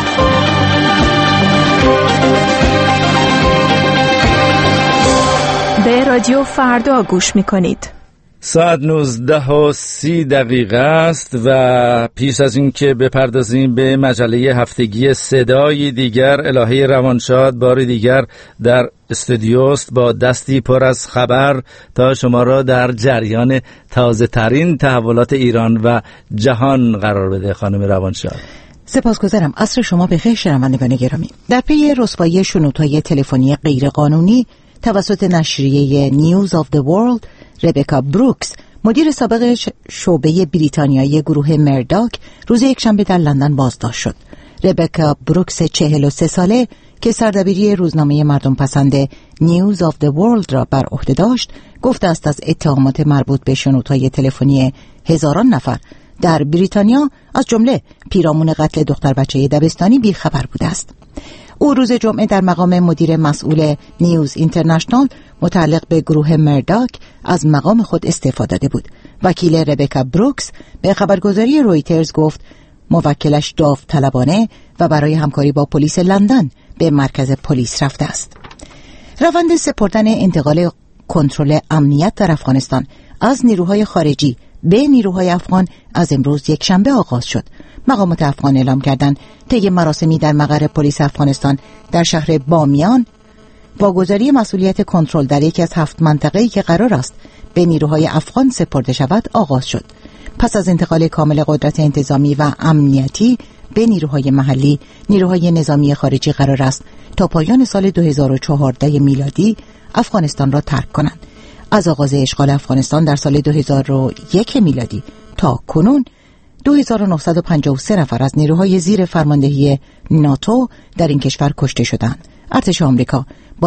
S11: به رادیو فردا گوش میکنید.
S1: ساعت 19:30 است و پیش از این که بپردازیم به مجله هفتگی صدای دیگر، الهه روانشاد بار دیگر در استودیوست با دستی پر از خبر تا شما را در جریان تازه ترین تحولات ایران و جهان قرار بده. خانم روانشاد
S2: سپاسگزارم. عصر شما بخیر شنوندگان گرامی. در پی رسوایی شنودهای تلفنی غیرقانونی توسط نشریه نیوز آف د ورلد، ربکا بروکس، مدیر سابق شعبه بریتانیایی گروه مرداک، روز یکشنبه در لندن بازداشت شد. ربکا بروکس 43 ساله که سردبیری روزنامه مردم پسند نیوز آف د ورلد را بر عهده داشت، گفته است از اتهامات مربوط به شنودهای تلفنی هزاران نفر در بریتانیا از جمله پیرامون قتل دختر بچه دبستانی بیخبر بوده است. او روز جمعه در مقام مدیر مسئول نیوز اینترنشنال متعلق به گروه مرداک از مقام خود استعفا داده بود. وکیل ربکا بروکس به خبرگزاری رویترز گفت موکلش داوطلبانه و برای همکاری با پلیس لندن به مرکز پلیس رفته است. روند سپردن انتقال کنترل امنیت در افغانستان از نیروهای خارجی به نیروهای افغان از امروز یکشنبه آغاز شد. مقامات افغان اعلام کردند طی مراسمی در مقر پلیس افغانستان در شهر بامیان واگذاری مسئولیت کنترل در یکی از 7 منطقه‌ای که قرار است به نیروهای افغان سپرده شود آغاز شد. پس از انتقال کامل قدرت انتظامی و امنیتی به نیروهای محلی، نیروهای نظامی خارجی قرار است تا پایان سال 2014 میلادی افغانستان را ترک کنند. از آغاز اشغال افغانستان در سال 2001 میلادی تا کنون 2953 نفر از نیروهای زیر فرماندهی ناتو در این کشور کشته شدند. ارتش آمریکا با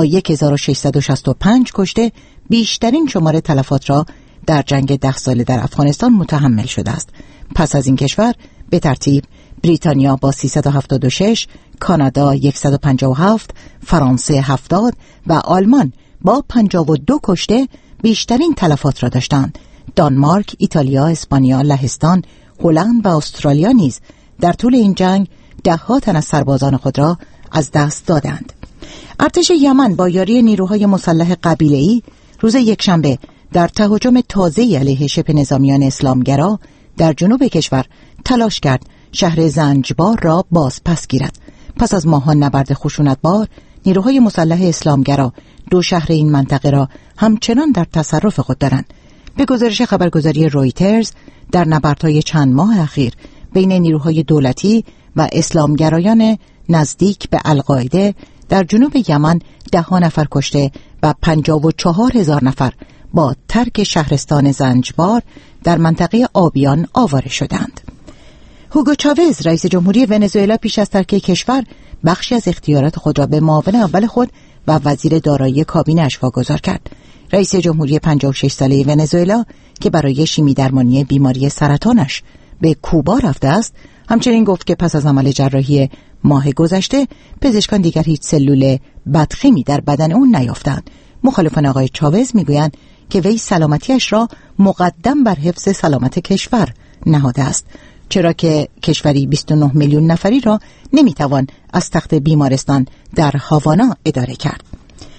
S2: 1665 کشته بیشترین شمار تلفات را در جنگ 10 ساله در افغانستان متحمل شده است. پس از این کشور به ترتیب بریتانیا با 376، کانادا 157، فرانسه 70 و آلمان با 52 کشته بیشترین تلفات را داشتند. دانمارک، ایتالیا، اسپانیا، لهستان، هلند و استرالیا نیز در طول این جنگ 10 تن از سربازان خود را از دست دادند. ارتش یمن با یاری نیروهای مسلح قبیله‌ای روز یکشنبه در تهاجم تازه‌ای علیه شبه نظامیان اسلامگرا در جنوب کشور تلاش کرد شهر زنجبار را باز پس گیرد. پس از ماهان نبرد خشونتبار، نیروهای مسلح اسلامگرا 2 شهر این منطقه را همچنان در تصرف خود دارند. به گزارش خبرگزاری رویترز، در نبردهای چند ماه اخیر بین نیروهای دولتی و اسلامگرایان نزدیک به القاعده در جنوب یمن 10 نفر کشته و 54,000 نفر با ترک شهرستان زنجبار در منطقه آبیان آواره شدند. هوگو چاوز، رئیس جمهوری ونزوئلا، پیش از ترک کشور بخشی از اختیارات خود را به معاون اول خود و وزیر دارایی کابینه‌اش واگذار کرد. رئیس جمهوری 56 ساله ونزوئلا که برای شیمی درمانی بیماری سرطانش به کوبا رفته است، همچنین گفت که پس از عمل جراحی ماه گذشته پزشکان دیگر هیچ سلول بدخیمی در بدن اون نیافتند. مخالفان آقای چاوز میگویند که وی سلامتیش را مقدم بر حفظ سلامت کشور نهاده است، چرا که کشوری 29 میلیون نفری را نمیتوان از تخت بیمارستان در هاوانا اداره کرد.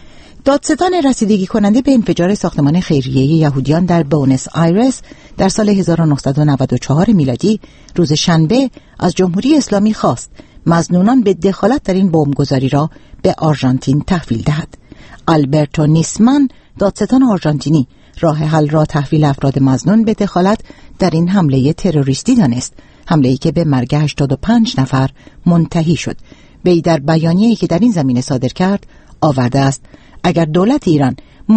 S2: دادستان رسیدگی کننده به انفجار ساختمان خیریه یهودیان در بونس آیرس در سال 1994 میلادی روز شنبه از جمهوری اسلامی خواست مظنونان به دخالت در این بمبگذاری را به آرژانتین تحویل دهد. آلبرتو نیسمان، دادستان آرژانتینی، راه حل را تحویل افراد مظنون به دخالت در این حمله تروریستی دانست، حمله‌ای که به مرگ 85 نفر منتهی شد. وی در بیانیه‌ای که در این زمینه صادر کرد آورده است اگر دولت ایران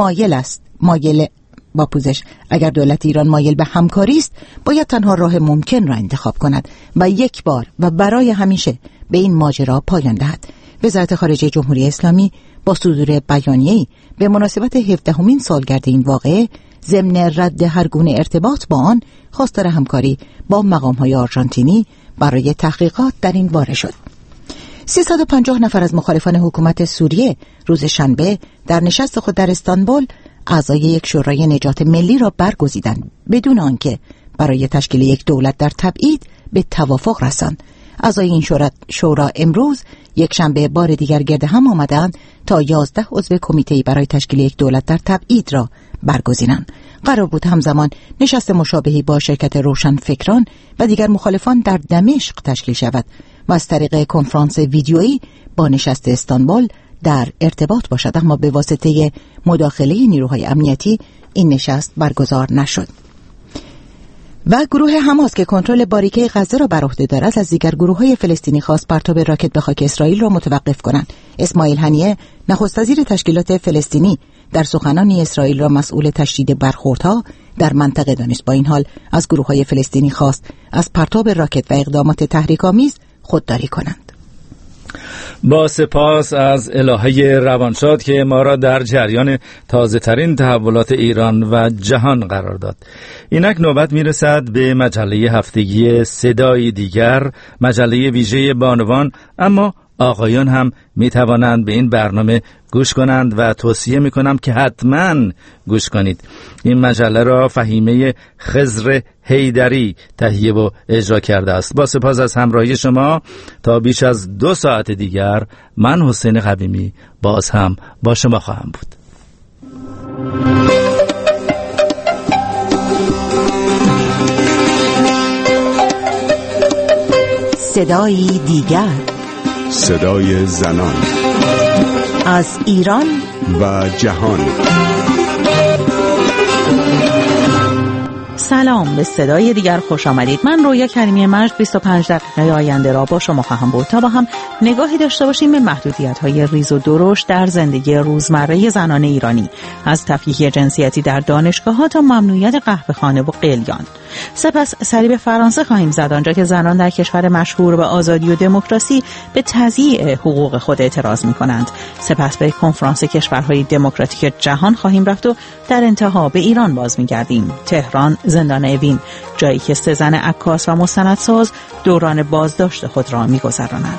S2: مایل به همکاری است، باید تنها راه ممکن را انتخاب کند و یک بار و برای همیشه به این ماجرا پایان دهد. وزارت خارجه جمهوری اسلامی با صدور بیانیه‌ای به مناسبت 17مین سالگرد این واقعه ضمن رد هر گونه ارتباط با آن خواستار همکاری با مقام‌های آرژانتینی برای تحقیقات در این باره شد. 350 نفر از مخالفان حکومت سوریه روز شنبه در نشست خود در استانبول اعضای یک شورای نجات ملی را برگزیدند بدون آنکه برای تشکیل یک دولت در تبعید به توافق رسند. اعضای این شورا امروز یک شنبه بار دیگر گرد هم آمدند تا 11 عضو کمیته برای تشکیل یک دولت در تبعید را برگزینند. قرار بود همزمان نشست مشابهی با شرکت روشنفکران و دیگر مخالفان در دمشق تشکیل شود و از طریق کنفرانس ویدیویی با نشست استانبول در ارتباط باشد، اما به واسطه مداخله نیروهای امنیتی این نشست برگزار نشد. و گروه حماس که کنترل باریکه غزه را بر عهده دارد از دیگر گروه‌های فلسطینی خواست پرتاب راکت به خاک اسرائیل را متوقف کنند. اسماعیل هنیه نخست وزیر تشکیلات فلسطینی در سخنانی اسرائیل را مسئول تشدید برخوردها در منطقه دانست. با این حال از گروه‌های فلسطینی خواست از پرتاب راکت و اقدامات تحریک‌آمیز خودداری کنند.
S1: با سپاس از الهه روانشاد که ما را در جریان تازه ترین تحولات ایران و جهان قرار داد. اینک نوبت میرسد به مجله هفتگی صدای دیگر، مجله ویژه بانوان، اما آقایان هم می توانند به این برنامه گوش کنند و توصیه می کنم که حتما گوش کنید. این مجله را فهیمه خضر حیدری تهیه و اجرا کرده است. با سپاس از همراهی شما تا بیش از 2 ساعت دیگر من حسین قویمی باز هم با شما خواهم بود.
S2: صدای دیگر،
S16: صدای زنان
S2: از ایران
S16: و جهان.
S17: سلام، به صدای دیگر خوش آمدید. من رویا کریمی مجد 25 دقیقه آینده را با شما خواهم بود تا با هم نگاهی داشته باشیم به محدودیت‌های ریز و درشت در زندگی روزمره زنان ایرانی، از تفکیک جنسیتی در دانشگاه‌ها تا ممنوعیت قهوه‌خانه و قلیان. سپس سری به فرانسه خواهیم زد، آنجا که زنان در کشور مشهور به آزادی و دموکراسی به تضییع حقوق خود اعتراض می‌کنند. سپس به کنفرانس کشورهای دموکراتیک جهان خواهیم رفت و در انتها به ایران باز می‌گردیم. تهران، زندان اوین، جایی که 3 زن عکاس و مستندساز دوران بازداشت خود را می‌گذرانند.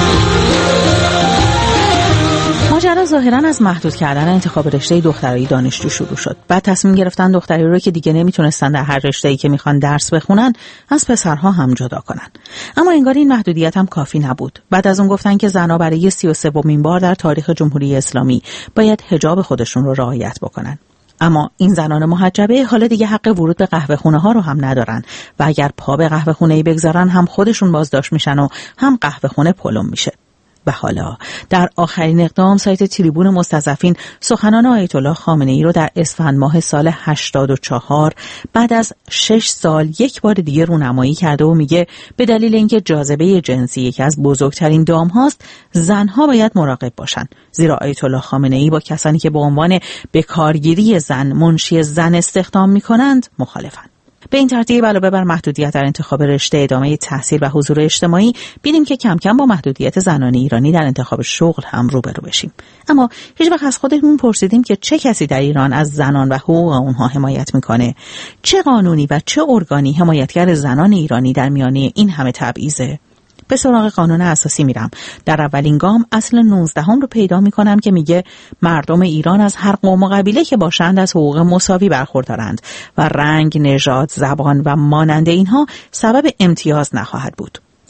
S17: ماجرا ظاهراً از محدود کردن انتخاب رشته دخترای دانشجو شروع شد. بعد تصمیم گرفتن دختری رو که دیگه نمیتونستن در هر رشته‌ای که میخوان درس بخونن از پسرها هم جدا کنن. اما انگار این محدودیت هم کافی نبود. بعد از اون گفتن که زنها برای 33مین بار در تاریخ جمهوری اسلامی باید حجاب خودشون رو رعایت بکنن. اما این زنان محجبه حالا دیگه حق ورود به قهوه‌خونه ها رو هم ندارن و اگر پا به قهوه‌خونه‌ای بگذارن هم خودشون بازداشت میشن و هم قهوه‌خونه پلم میشه. و حالا در آخرین اقدام سایت تریبون مستضعفین سخنان آیت الله خامنه‌ای رو در اسفند ماه سال 84 بعد از 6 سال یک بار دیگه رونمایی کرده و میگه به دلیل اینکه جاذبه جنسی یکی از بزرگترین دام هاست، زنها باید مراقب باشن، زیرا آیت الله خامنه‌ای با کسانی که به عنوان بکارگیری زن منشی زن استخدام میکنند مخالفند. به این ترتیب علاوه بر محدودیت در انتخاب رشته، ادامه تحصیل و حضور اجتماعی، بینیم که کم کم با محدودیت زنان ایرانی در انتخاب شغل هم روبرو بشیم. اما هیچ وقت از خودمون پرسیدیم که چه کسی در ایران از زنان و حقوق اونها حمایت میکنه؟ چه قانونی و چه ارگانی حمایتگر زنان ایرانی در میانه این همه تبعیضه؟ به سراغ قانون اساسی میرم. در اولین گام اصل 19 رو پیدا میکنم که میگه مردم ایران از هر قوم و قبیله که باشند از حقوق مساوی برخوردارند و رنگ، نژاد، زبان و مانند اینها سبب امتیاز نخواهد بود.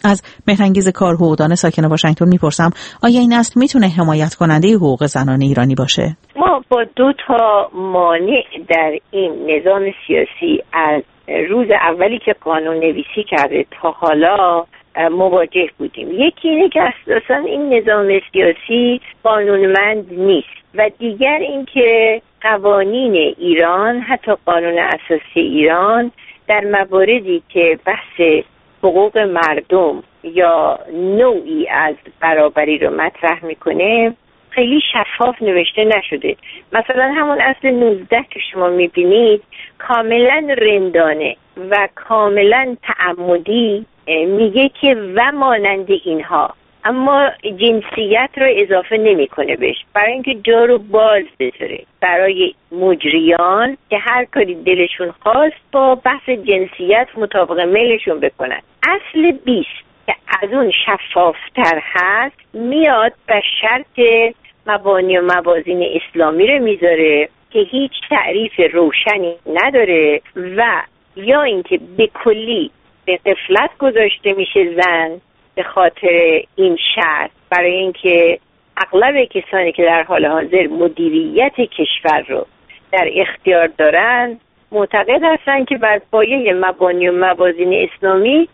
S17: از مهرانگیز کار حقوقدان ساکن واشنگتن میپرسم آیا این اصل میتونه حمایت کننده حقوق زنان ایرانی باشه؟
S18: ما با 2 مانع در این نظام سیاسی از روز اولی که قانون نویسی کرده تا حالا مواجه بودیم. یکی اینه که اساساً این نظام سیاسی قانونمند نیست و دیگر اینکه قوانین ایران، حتی قانون اساسی ایران، در مواردی که بحث حقوق مردم یا نوعی از برابری رو مطرح میکنه خیلی شفاف نوشته نشده. مثلا همون اصل 19 که شما میبینید کاملا رندانه و کاملا تعمدی میگه که و مانند اینها، اما جنسیت رو اضافه نمیکنه بهش برای اینکه جا رو باز بذاره برای مجریان که هر کاری دلشون خواست با بحث جنسیت مطابق میلشون بکنن. اصل 20 که از اون شفافتر هست میاد به شرط مبانی و موازین اسلامی رو میذاره که هیچ تعریف روشنی نداره و یا اینکه به کلی به غفلت گذاشته میشه زن به خاطر این شرط، برای اینکه اغلب کسانی که در حال حاضر مدیریت کشور رو در اختیار دارن معتقد هستن که بر پایه مبانی و موازین اسلامی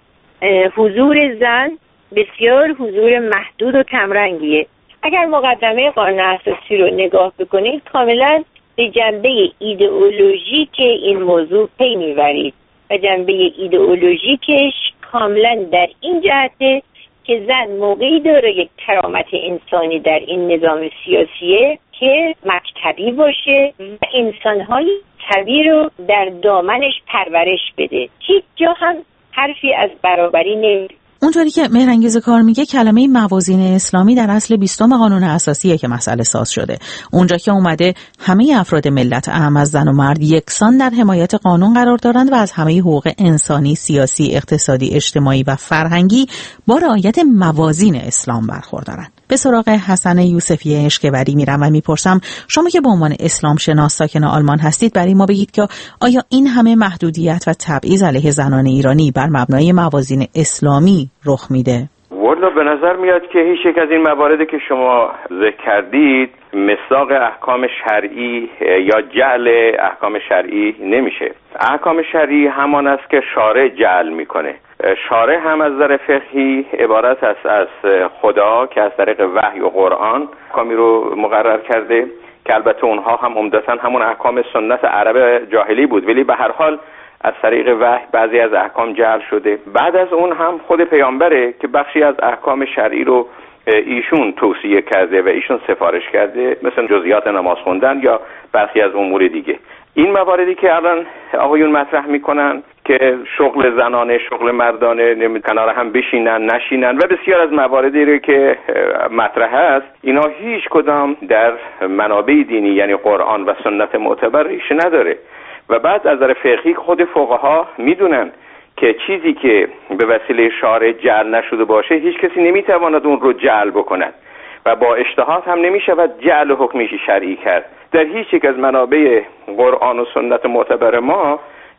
S18: حضور زن بسیار حضور محدود و کمرنگیه. اگر مقدمه قانون اساسی رو نگاه بکنید کاملا به جنبه ایدئولوژیک این موضوع پی میبرید و جنبه ایدئولوژیکش کاملا در این جهته که زن موقعی داره یک کرامت انسانی در این نظام سیاسیه که مکتبی باشه و انسانهای طبیعی رو در دامنش پرورش بده. هیچ جا هم حرفی از برابری نمیشه.
S17: اونطوری که مهرانگیز کار میگه کلمه موازین اسلامی در اصل 20 قانون اساسیه که مسئله ساز شده. اونجا که اومده همه افراد ملت اعم از زن و مرد یکسان در حمایت قانون قرار دارند و از همه حقوق انسانی، سیاسی، اقتصادی، اجتماعی و فرهنگی با رعایت موازین اسلام برخوردارند. به سراغ حسن یوسفی اشکوری میرم و میپرسم شما که به عنوان اسلام شناس ساکن آلمان هستید برای ما بگید که آیا این همه محدودیت و تبعیض علیه زنان ایرانی بر مبنای موازین اسلامی رخ میده؟
S19: والا به نظر میاد که هیچ یک از این مواردی که شما ذکر کردید مصداق احکام شرعی یا جعل احکام شرعی نمیشه. احکام شرعی همان است که شارع جعل میکنه. شارع هم از نظر فقهی عبارت است از خدا که از طریق وحی و قرآن احکامی رو مقرر کرده که البته اونها هم عمدتاً همون احکام سنت عرب جاهلی بود، ولی به هر حال از طریق وحی بعضی از احکام جعل شده. بعد از اون هم خود پیامبره که بخشی از احکام شرعی رو ایشون توصیه کرده و ایشون سفارش کرده، مثلا جزئیات نماز خوندن یا برخی از امور دیگه. این مواردی که الان آقایون مطرح میکنن که شغل زنانه، شغل مردانه، کنار هم بشینن نشینن و بسیار از مواردی رو که مطرح است، اینا هیچ کدام در منابع دینی یعنی قرآن و سنت معتبر ریشه نداره. و بعد از نظر فقهی خود فقها میدونن که چیزی که به وسیله شارع جعل نشده باشه هیچ کسی نمیتواند اون رو جعل بکند و با اجتهاد هم نمیشود جعل حکمی شرعی کرد. در هیچ یک از منابع قرآن و سنت معتبر ما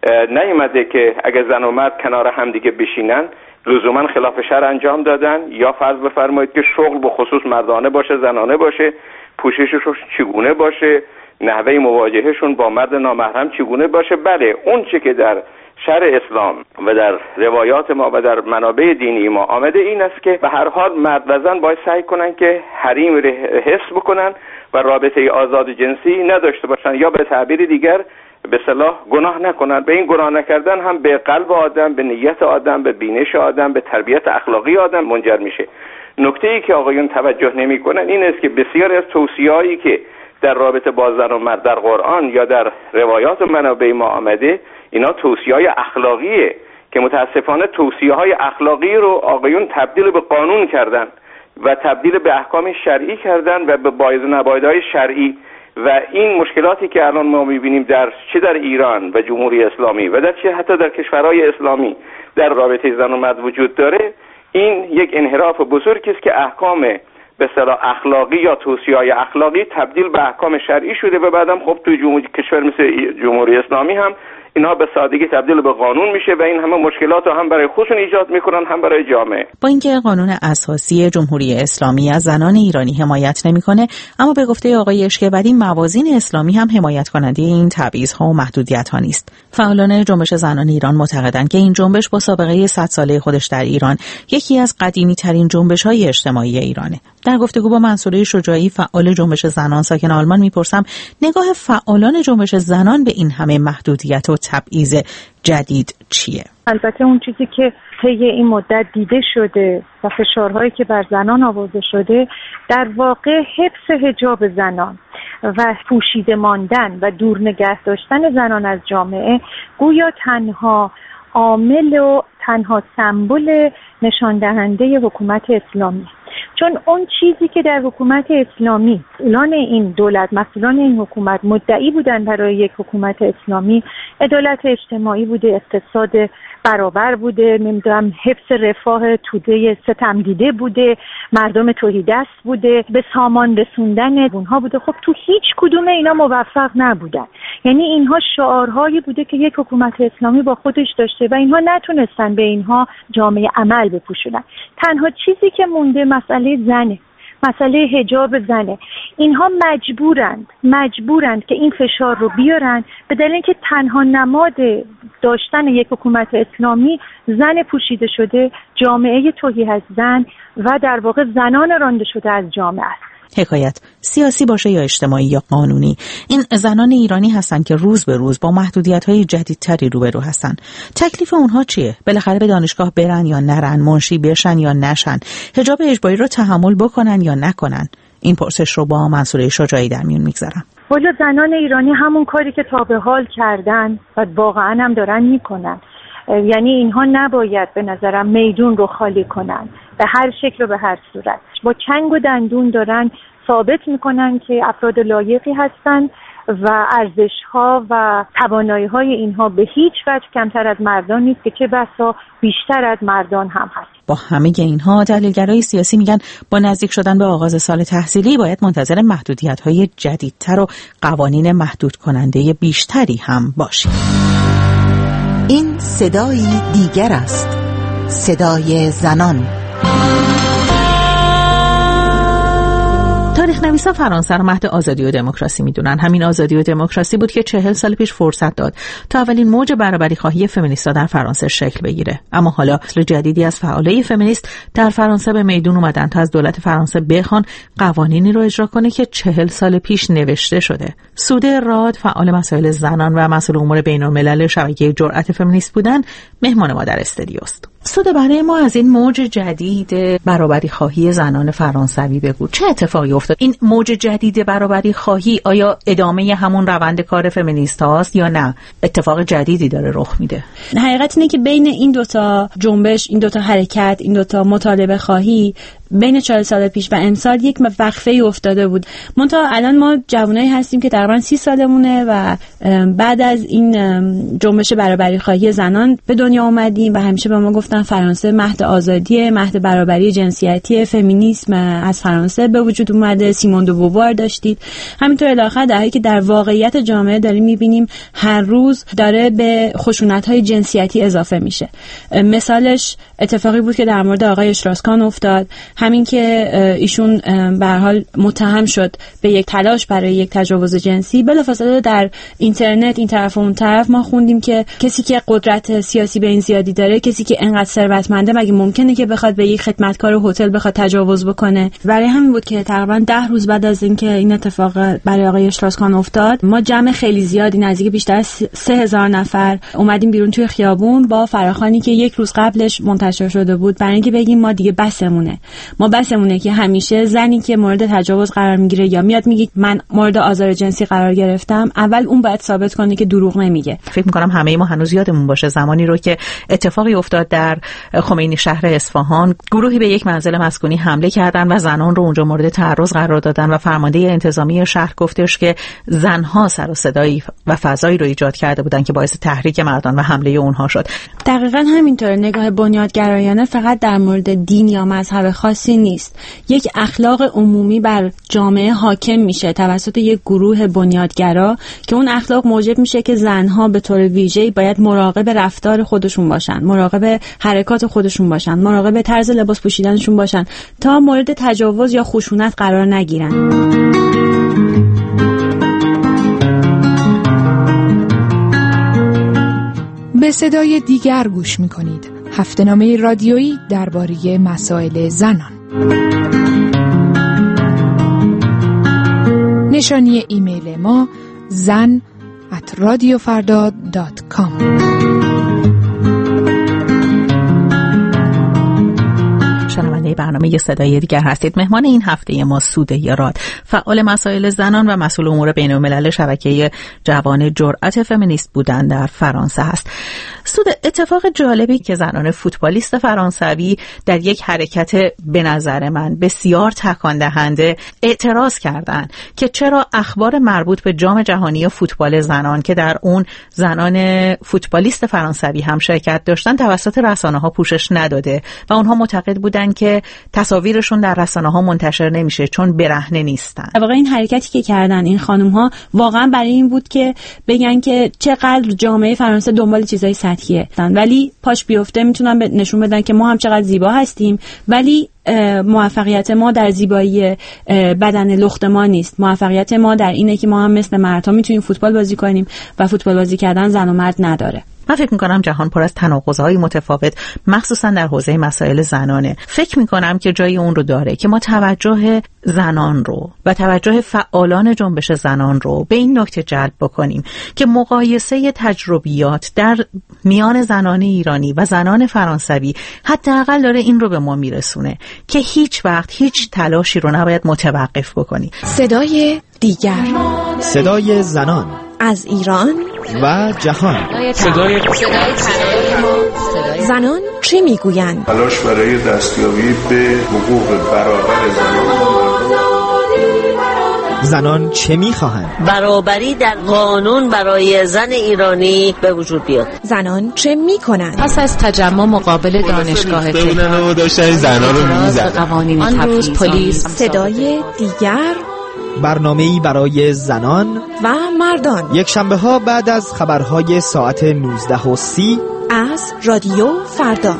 S19: نیامده که اگر زن و مرد کنار هم دیگه بشینن لزوما خلاف شرع انجام دادن، یا فرض بفرمایید که شغل به خصوص مردانه باشه زنانه باشه، پوشششون چگونه باشه، نحوه مواجهشون با مرد نامحرم چگونه باشه. بله، اون چه که در شرع اسلام و در روایات ما و در منابع دینی ما آمده این است که به هر حال مرد و زن باید سعی کنن که حریم حفظ بکنن و رابطه آزاد جنسی نداشته باشن، یا به تعبیر دیگر به اصطلاح گناه نکنن. به این گناه نکردن هم به قلب آدم، به نیت آدم، به بینش آدم، به تربیت اخلاقی آدم منجر میشه. نکته‌ای که آقایون توجه نمی‌کنن این است که بسیاری از توصیه‌هایی که در رابطه با زن و مرد در قرآن یا در روایات منابع ما آمده، اینا توصیه‌های اخلاقیه که متاسفانه توصیه‌های اخلاقی رو آقایون تبدیل به قانون کردن و تبدیل به احکام شرعی کردن و به باید و نبایدهای شرعی. و این مشکلاتی که الان ما می‌بینیم در چه در ایران و جمهوری اسلامی و در چه حتی در کشورهای اسلامی در رابطه زن و مرد وجود داره، این یک انحراف بزرگی است که احکام به اصطلاح اخلاقی یا توصیه‌های اخلاقی تبدیل به احکام شرعی شده و بعدم خب تو کشور مثل جمهوری اسلامی هم اینها به سادگی تبدیل به قانون میشه و این همه مشکلات رو هم برای خودشون ایجاد میکنن هم برای جامعه.
S17: با اینکه قانون اساسی جمهوری اسلامی از زنان ایرانی حمایت نمیکنه، اما به گفته آقای اشکبری موازین اسلامی هم حمایت کننده این تبعیض‌ها و محدودیت‌ها نیست. فعالان جنبش زنان ایران معتقدند که این جنبش با سابقه 100 ساله خودش در ایران یکی از قدیمی‌ترین جنبش‌های اجتماعی ایرانه. در گفتگو با منصوره شجاعی فعال جنبش زنان ساکن آلمان میپرسم نگاه فعالان جنبش زنان به این همه محدودیت و تبعیض جدید چیه؟
S20: البته اون چیزی که طی این مدت دیده شده و فشارهایی که بر زنان آورده شده در واقع حفظ حجاب زنان و پوشیده ماندن و دور نگه داشتن زنان از جامعه گویا تنها عامل و تنها سمبل نشان دهنده حکومت اسلامی، چون اون چیزی که در حکومت اسلامی مسئولان این دولت، مسئولان این حکومت مدعی بودن برای یک حکومت اسلامی، عدالت اجتماعی بوده، اقتصاد برابر بوده، نمیدونم حفظ رفاه توده ستم دیده بوده، مردم تهیدست بوده، به سامان رسوندن اونها بوده. خب تو هیچ کدوم اینا موفق نبودن. یعنی اینها شعارهایی بوده که یک حکومت اسلامی با خودش داشته و اینها نتونستن به اینها جامعه عمل بپوشونن. تنها چیزی که مونده مسئله زنه، مسئله حجاب زنه. اینها مجبورند که این فشار رو بیارن به دلیل اینکه تنها نماد داشتن یک حکومت اسلامی زن پوشیده شده، جامعه توهی از زن و در واقع زنان رانده شده از جامعه است.
S17: حکایت سیاسی باشه یا اجتماعی یا قانونی، این زنان ایرانی هستن که روز به روز با محدودیت‌های جدیدتری روبرو هستن. تکلیف اونها چیه؟ بالاخره به دانشگاه برن یا نرن، منشی بشن یا نشن، حجاب اجباری رو تحمل بکنن یا نکنن؟ این پرسش رو با منصوره شجاعی در میون میگذارم.
S20: والا زنان ایرانی همون کاری که تا به حال کردن و واقعا هم دارن میکنن. یعنی اینها نباید به نظرم میدون رو خالی کنن به هر شکل و به هر صورت. با چنگ و دندون دارن ثابت میکنن که افراد لایقی هستن و ارزش‌ها و توانایی‌های اینها به هیچ وجه کمتر از مردان نیست که چه بسا بیشتر از مردان هم هست.
S17: با همه اینها تحلیلگرای سیاسی میگن با نزدیک شدن به آغاز سال تحصیلی باید منتظر محدودیت‌های جدیدتر و قوانین محدود کننده بیشتری هم باشیم.
S2: این صدای دیگر است، صدای زنان.
S17: تاریخ نویسان فرانسه رو مهد آزادی و دموکراسی میدونن. همین آزادی و دموکراسی بود که 40 سال پیش فرصت داد تا اولین موج برابری خواهی فمینیستا در فرانسه شکل بگیره. اما حالا نسل جدیدی از فعالای فمینیست در فرانسه به میدون اومدن تا از دولت فرانسه بخوان قوانینی رو اجرا کنه که 40 سال پیش نوشته شده. سوده راد، فعال مسائل زنان و مسئول امور بین‌الملل شبکه جرأت فمینیست بودن، مهمان ما در استودیوست. سوده برای ما از این موج جدید برابری خواهی زنان فرانسوی بگو، چه اتفاقی افتاد؟ این موج جدید برابری خواهی آیا ادامه همون روند کار فمینیست هاست یا نه اتفاق جدیدی داره رخ میده؟
S21: حقیقت اینه که بین این دوتا جنبش، این دوتا حرکت، این دوتا مطالبه خواهی بین 40 سال پیش و امسال یک وقفه افتاده بود. منتها الان ما جوانایی هستیم که تقریبا 30 سالمونه و بعد از این جنبش برابری خواهی زنان به دنیا اومدیم و همیشه به ما گفتن فرانسه مهد آزادی، مهد برابری جنسیتی، فمینیسم از فرانسه به وجود اومده، سیمون دو بووار داشتید. همینطور الی آخر، در حالی که در واقعیت جامعه داریم می‌بینیم هر روز داره به خشونت‌های جنسیتی اضافه میشه. مثالش اتفاقی بود که در مورد آقای اشتراسکان افتاد، همین که ایشون به هر حال متهم شد به یک تلاش برای یک تجاوز جنسی. بلافاصله در اینترنت این طرف و اون طرف ما خوندیم که کسی که قدرت سیاسی به این زیادی داره، کسی که انقدر ثروتمنده، مگه ممکنه که بخواد به یک خدمتکار هتل بخواد تجاوز بکنه؟ برای همین بود که تقریبا 10 روز بعد از اینکه این اتفاق برای آقای اشتراسکان افتاد، ما جمع خیلی زیادی، نزدیک بیشتر از 3000 نفر اومدیم بیرون توی خیابون با فراخوانی که یک روز قبلش منتشر شده بود، برای اینکه بگیم ما دیگه بسمونه که همیشه زنی که مورد تجاوز قرار میگیره یا میاد میگه من مورد آزار جنسی قرار گرفتم، اول اون باید ثابت کنه که دروغ نمیگه.
S17: فکر میکنم همه ما هنوز یادمون باشه زمانی رو که اتفاقی افتاد در در خمینی شهر اصفهان گروهی به یک منزل مسکونی حمله کردند و زنان رو اونجا مورد تعرض قرار دادن و فرمانده انتظامی شهر گفتش که زنها سر و صدایی و فضایی رو ایجاد کرده بودن که باعث تحریک مردان و حمله اونها شد.
S21: دقیقاً همینطور. نگاه بنیادگرایانه فقط در مورد دین یا مذهب خاصی نیست. یک اخلاق عمومی بر جامعه حاکم میشه توسط یک گروه بنیادگرا که اون اخلاق موجب میشه که زنها به طور ویژه‌ای باید مراقب رفتار خودشون باشن، مراقب حرکات خودشون باشن، مراقب طرز لباس پوشیدنشون باشن تا مورد تجاوز یا خشونت قرار نگیرن.
S7: به صدای دیگر گوش می‌کنید. هفته‌نامه رادیویی درباره مسائل زنان. نشانی ایمیل ما zan@radiofarda.com.
S17: شنونده برنامه صدای دیگر هستید. مهمان این هفته ما سوده یاراد، فعال مسائل زنان و مسئول امور بین‌الملل شبکه جوان جرأت فمینیست بودن در فرانسه است. سوده، اتفاق جالبی که زنان فوتبالیست فرانسوی در یک حرکت به نظر من بسیار تکان دهنده اعتراض کردند که چرا اخبار مربوط به جام جهانی فوتبال زنان که در اون زنان فوتبالیست فرانسوی هم شرکت داشتن توسط رسانه‌ها پوشش نداده و اونها معتقد بودن که تصاویرشون در رسانه‌ها منتشر نمیشه چون برهنه نیستن.
S21: واقعا این حرکتی که کردن این خانم‌ها واقعا برای این بود که بگن که چقدر جامعه فرانسه دنبال چیزای سطحیه، ولی پاش بیفته میتونن نشون بدن که ما هم چقدر زیبا هستیم، ولی موفقیت ما در زیبایی بدن لخت ما نیست. موفقیت ما در اینه که ما هم مثل مردها میتونیم فوتبال بازی کنیم و فوتبال بازی کردن زن و مرد نداره.
S17: من فکر میکنم جهان پر از تناقض‌های متفاوت مخصوصا در حوزه مسائل زنانه. فکر میکنم که جای اون رو داره که ما توجه زنان رو و توجه فعالان جنبش زنان رو به این نکته جلب بکنیم که مقایسه تجربیات در میان زنان ایرانی و زنان فرانسوی حداقل داره این رو به ما میرسونه که هیچ وقت هیچ تلاشی رو نباید متوقف بکنیم.
S11: صدای دیگر،
S10: صدای زنان
S11: از ایران
S10: و جهان.
S11: صدای زنان چه میگویند؟
S3: تلاش برای دستیابی به حقوق برابر
S10: زنان چه میخواهند؟
S13: برابری در قانون برای زن ایرانی به وجود بیاد.
S11: زنان چه میکنند؟
S22: پس از تجمع مقابل دانشگاه
S3: تهران داشتن زنان رو میزدن.
S22: آن روز پلیس.
S11: صدای دیگر،
S10: برنامه‌ای برای زنان
S11: و مردان،
S10: یک شنبه ها بعد از خبرهای ساعت 19:30
S11: از رادیو فردا.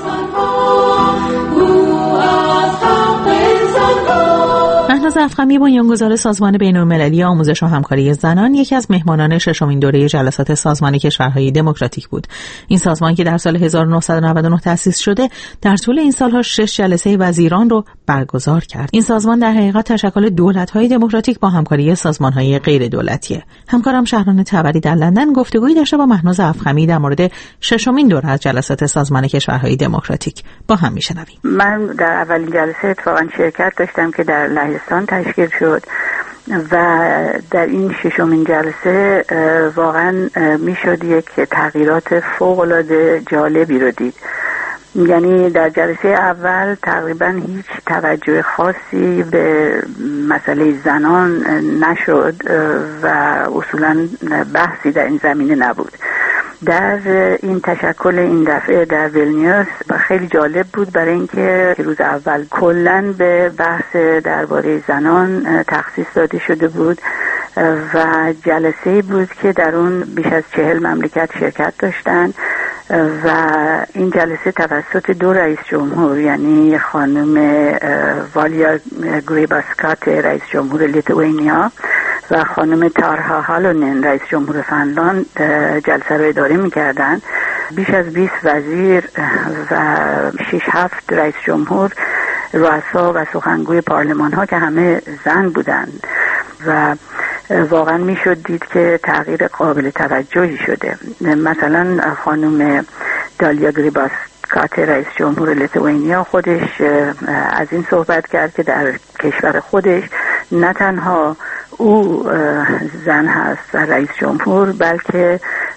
S17: مهناز افخمی، بنیانگذار سازمان بین‌المللی آموزش و همکاری زنان، یکی از مهمانان ششمین دوره جلسات سازمان کشورهای دموکراتیک بود. این سازمان که در سال 1999 تأسیس شده، در طول این سالها 6 جلسه وزیران رو برگزار کرد. این سازمان در حقیقت تشکل دولت‌های دموکراتیک با همکاری سازمان‌های غیر دولتیه. همکارم شهران تبری در لندن گفتگویی داشته با مهناز افخمی در مورد ششمین دوره از جلسات سازمان کشورهای دموکراتیک. با هم میشنویم.
S23: من در اولین جلسه اتفاقاً شرکت داشتم که در لهستان تشکیل شد و در این ششمین جلسه واقعا میشد یک تغییرات فوق‌العاده جالبی رو دید. یعنی در جلسه اول تقریبا هیچ توجه خاصی به مسئله زنان نشد و اصولا بحثی در این زمینه نبود. در این تشکل این دفعه در ویلنیوس خیلی جالب بود برای اینکه روز اول کلاً به بحث درباره زنان تخصیص داده شده بود و جلسه‌ای بود که در اون بیش از 40 مملکت شرکت داشتن و این جلسه توسط دو رئیس جمهور، یعنی خانم والیا گریباسکات رئیس جمهور لیتوانیا و خانم تارها هالونن رئیس جمهور فنلاند جلسه رو اداره می‌کردن. بیش از 20 وزیر و 6-7 رئیس جمهور، رؤسا و سخنگوی پارلمان ها که همه زن بودند و واقعا میشد دید که تغییر قابل توجهی شده. مثلا خانم دالیا گریباسکات رئیس جمهور لیتوانیا خودش از این صحبت کرد که در کشور خودش نه تنها او زن هست و رئیس جمهور، بلکه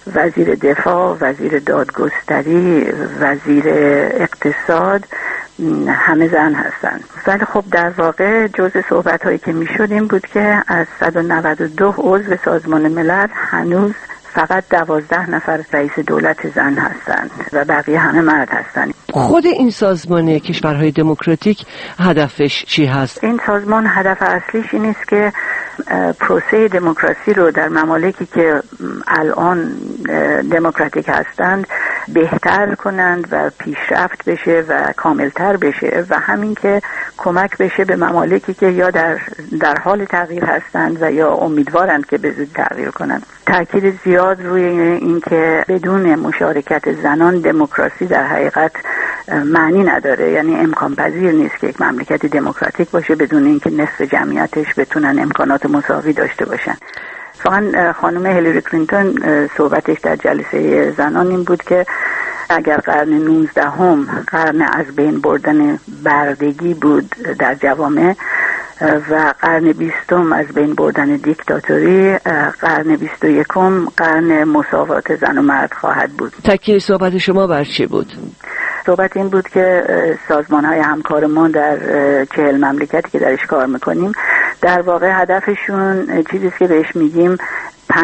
S23: وزیر دفاع، وزیر دادگستری، وزیر اقتصاد همه زن هستن. ولی خب در واقع جزء صحبت هایی که می شد این بود که از 192 عضو سازمان ملل هنوز فقط 12 نفر رئیس دولت زن هستند و بقیه همه مرد هستند.
S5: خود این سازمان کشورهای دموکراتیک هدفش چی هست؟
S23: این سازمان هدف اصلیش این است که پروسه دموکراسی رو در ممالکی که الان دموکراتیک هستند بهتر کنند و پیشرفت بشه و کاملتر بشه و همین که کمک بشه به ممالکی که یا در حال تغییر هستند و یا امیدوارند که به زودی تغییر کنند. تاکید زیاد روی این که بدون مشارکت زنان دموکراسی در حقیقت معنی نداره، یعنی امکان پذیر نیست که یک مملکتی دموکراتیک باشه بدون اینکه نصف جمعیتش بتونن امکانات مساوی داشته باشن. فقط خانم هیلاری کلینتون صحبتش در جلسه زنان این بود که اگر قرن 19 قرن از بین بردن بردگی بود در جوامع و قرن 20 از بین بردن دیکتاتوری، قرن 21 قرن مساوات زن و مرد خواهد بود.
S5: تکیه صحبت شما بر چی بود؟
S23: صحبت این بود که سازمان‌های همکار ما در 40 مملکتی که درش کار میکنیم در واقع هدفشون چیزی که بهش میگیم 50-50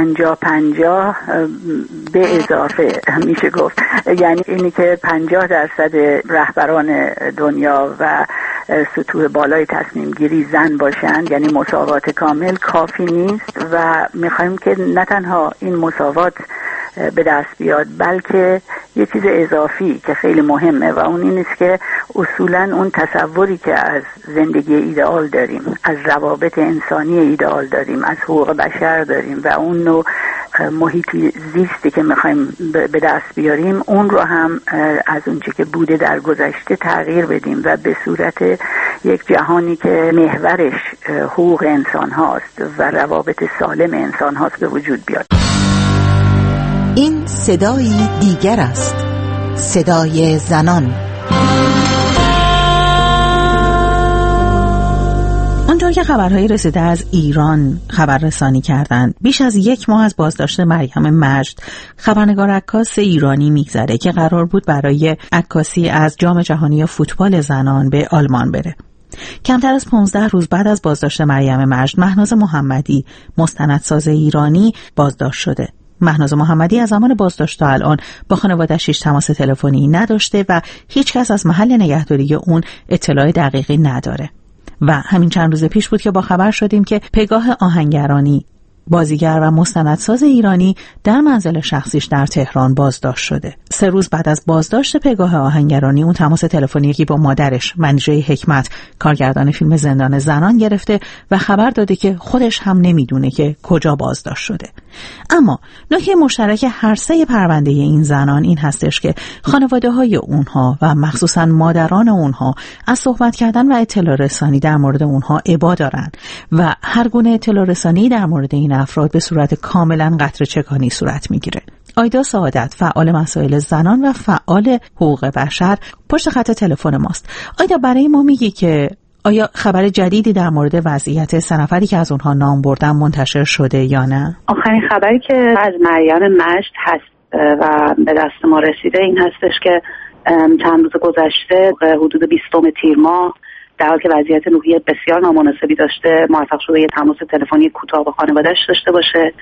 S23: به اضافه میشه گفت، یعنی اینی که 50% رهبران دنیا و سطوح بالای تصمیم گیری زن باشند، یعنی مساوات کامل کافی نیست و میخوایم که نه تنها این مساوات به دست بیاد بلکه یه چیز اضافی که خیلی مهمه و اون این است که اصولاً اون تصوری که از زندگی ایدئال داریم، از روابط انسانی ایدئال داریم، از حقوق بشر داریم و اون نوع محیطی زیستی که میخوایم به دست بیاریم اون رو هم از اونچه که بوده در گذشته تغییر بدیم و به صورت یک جهانی که محورش حقوق انسان هاست و روابط سالم انسان هاست به وجود بیاد.
S2: این صدای دیگر است، صدای زنان.
S17: اونجور که خبرهایی رسیده از ایران خبررسانی کردند، بیش از 1 ماه از بازداشت مریم مجد، خبرنگار عکاس ایرانی میگذره که قرار بود برای عکاسی از جام جهانی فوتبال زنان به آلمان بره. کمتر از 15 روز بعد از بازداشت مریم مجد، مهناز محمدی، مستندساز ایرانی، بازداشت شده. مهناز محمدی از زمان بازداشت تا الان با خانواده‌اش هیچ تماس تلفنی نداشته و هیچ کس از محل نگهداری اون اطلاع دقیقی نداره. و همین چند روز پیش بود که با خبر شدیم که پگاه آهنگرانی، بازیگر و مستندساز ایرانی، در منزل شخصیش در تهران بازداشت شده. 3 روز بعد از بازداشت پگاه آهنگرانی اون تماس تلفنی با مادرش منیژه حکمت، کارگردان فیلم زندان زنان، گرفته و خبر داده که خودش هم نمیدونه که کجا بازداشت شده. اما نکته مشترک هر 3 پرونده این زنان این هستش که خانواده‌های اونها و مخصوصاً مادران اونها از صحبت کردن و اطلاع رسانی در مورد اونها ابا دارن و هر گونه اطلاع رسانی در مورد این افراد به صورت کاملا قطره‌چکانی صورت میگیره. آیدا سعادت، فعال مسائل زنان و فعال حقوق بشر، پشت خط تلفن ماست. آیدا، برای ما میگی که آیا خبر جدیدی در مورد وضعیت 3 نفری که از اونها نام بردن منتشر شده یا نه؟
S23: آخرین خبری که از مریم مجد هست و به دست ما رسیده این هستش که چند روز گذشته حدود 20 تیر ماه، در حالی که وضعیت روحی بسیار نامناسبی داشته، موفق شده یه تماس تلفنی کوتاه با خانواده‌اش داشته باشه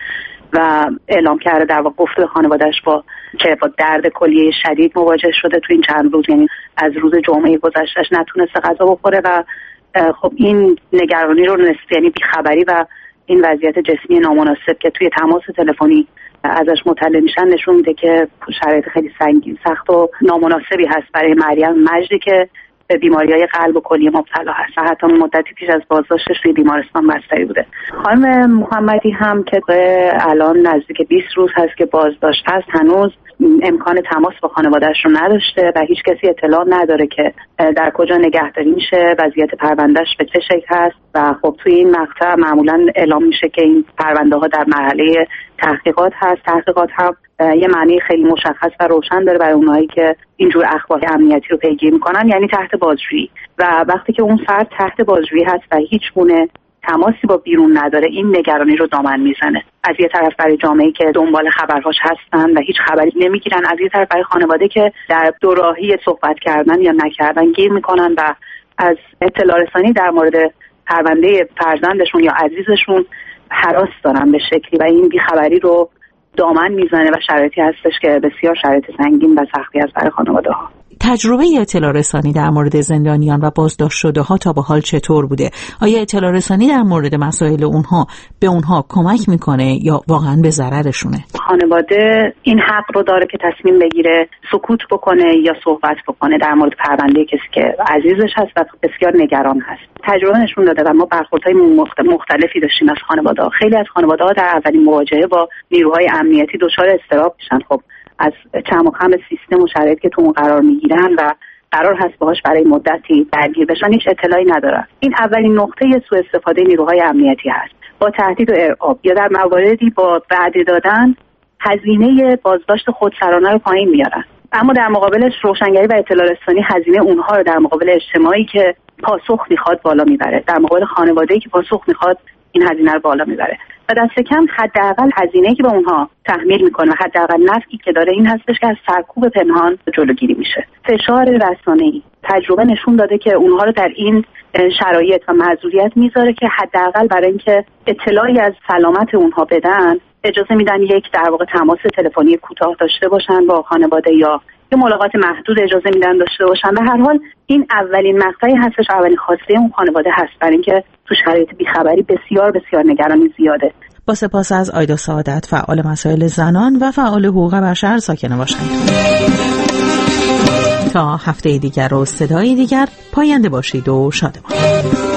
S23: و اعلام کرده، در واقع گفته به خانواده‌اش که با درد کلیه شدید مواجه شده تو این چند روز، یعنی از روز جمعه گذشتهش نتونسته غذا بخوره و خب این نگرانی رو یعنی بیخبری و این وضعیت جسمی نامناسب که توی تماس تلفنی ازش مطلع میشن نشون میده که شرایط خیلی سنگین، سخت و نامناسبی هست برای مریم مجدی که به بیماری‌های قلب و کلیه مبتلا هست و حتی مدتی پیش از بازداشتش توی بیمارستان بستری بوده. خانم محمدی هم که الان نزدیک 20 روز هست که بازداشت هست، هنوز امکان تماس با خانواده‌اش رو نداشته و هیچ کسی اطلاع نداره که در کجا نگهداری میشه، وضعیت پروندهش به چه شکل هست و خب توی این مقطع معمولا اعلام میشه که این پرونده ها در مرحله تحقیقات هست. تحقیقات هم یه معنی خیلی مشخص و روشن داره برای اونایی که اینجور اخبار امنیتی رو پیگیری میکنن، یعنی تحت بازجویی. و وقتی که اون فرد تحت بازجویی هست و هیچ گونه تماسی با بیرون نداره، این نگرانی رو دامن میزنه. از یه طرف برای جامعه‌ای که دنبال خبرهاش هستن و هیچ خبری نمیگیرن، از یه طرف برای خانواده که در دوراهی صحبت کردن یا نکردن گیر میکنن و از اطلاع رسانی در مورد پرونده فرزندشون یا عزیزشون هراس دارن به شکلی و این بیخبری رو دامن میزنه و شرایطی هستش که بسیار شرایط سنگین و سختی است برای خانواده ها.
S17: تجربه اطلاع رسانی در مورد زندانیان و بازداشت شده ها تا به حال چطور بوده؟ آیا اطلاع رسانی در مورد مسائل اونها به اونها کمک میکنه یا واقعا به ضررشونه؟
S23: خانواده این حق رو داره که تصمیم بگیره سکوت بکنه یا صحبت بکنه در مورد پرونده کسی که عزیزش هست و بسیار نگران هست. تجربه نشون داده و ما برخوردهای مختلفی داشتیم از خانواده‌ها. خیلی از خانواده‌ها در اولین مواجهه با نیروهای امنیتی دچار اضطراب میشن. خب از چم و خم سیستم و شرایطی که تو اون قرار میگیرن و قرار هست باهاش برای مدتی درگیر بشن هیچ اطلاعی ندارن. این اولین نقطه سوء استفاده نیروهای امنیتی هست. با تهدید و ارعاب یا در مواردی با وعده دادن هزینه بازداشت خودسرانه رو پایین میارن، اما در مقابلش روشنگری و اطلاع رسانی هزینه اونها رو در مقابل اجتماعی که پاسخ میخواد بالا میبره، در مقابل خانواده‌ای که پاسخ میخواد این هزینه رو بالا میبره و دست کم حداقل هزینه‌ای که به اونها تحمیل میکنه و حداقل نفعی که داره این هستش که از سرکوب پنهان جلوگیری میشه. فشار رسانه‌ای تجربه نشون داده که اونها رو در این شرایط و معذوریت میذاره که حداقل برای اینکه اطلاعی از سلامت اونها بدن اجازه میدن یک در واقع تماس تلفنی کوتاه داشته باشن با خانواده یا یه ملاقات محدود اجازه میدن داشته باشن. به هر حال این اولین مقطعی هستش، اولین خواسته اون خانواده هست برای اینکه تو شرایط بیخبری بسیار بسیار نگرانی زیاده.
S17: با سپاس از آیدا سعادت، فعال مسائل زنان و فعال حقوق بشر ساکن واشنگتن. تا هفته دیگر و صدای دیگر پاینده باشید و شادمان.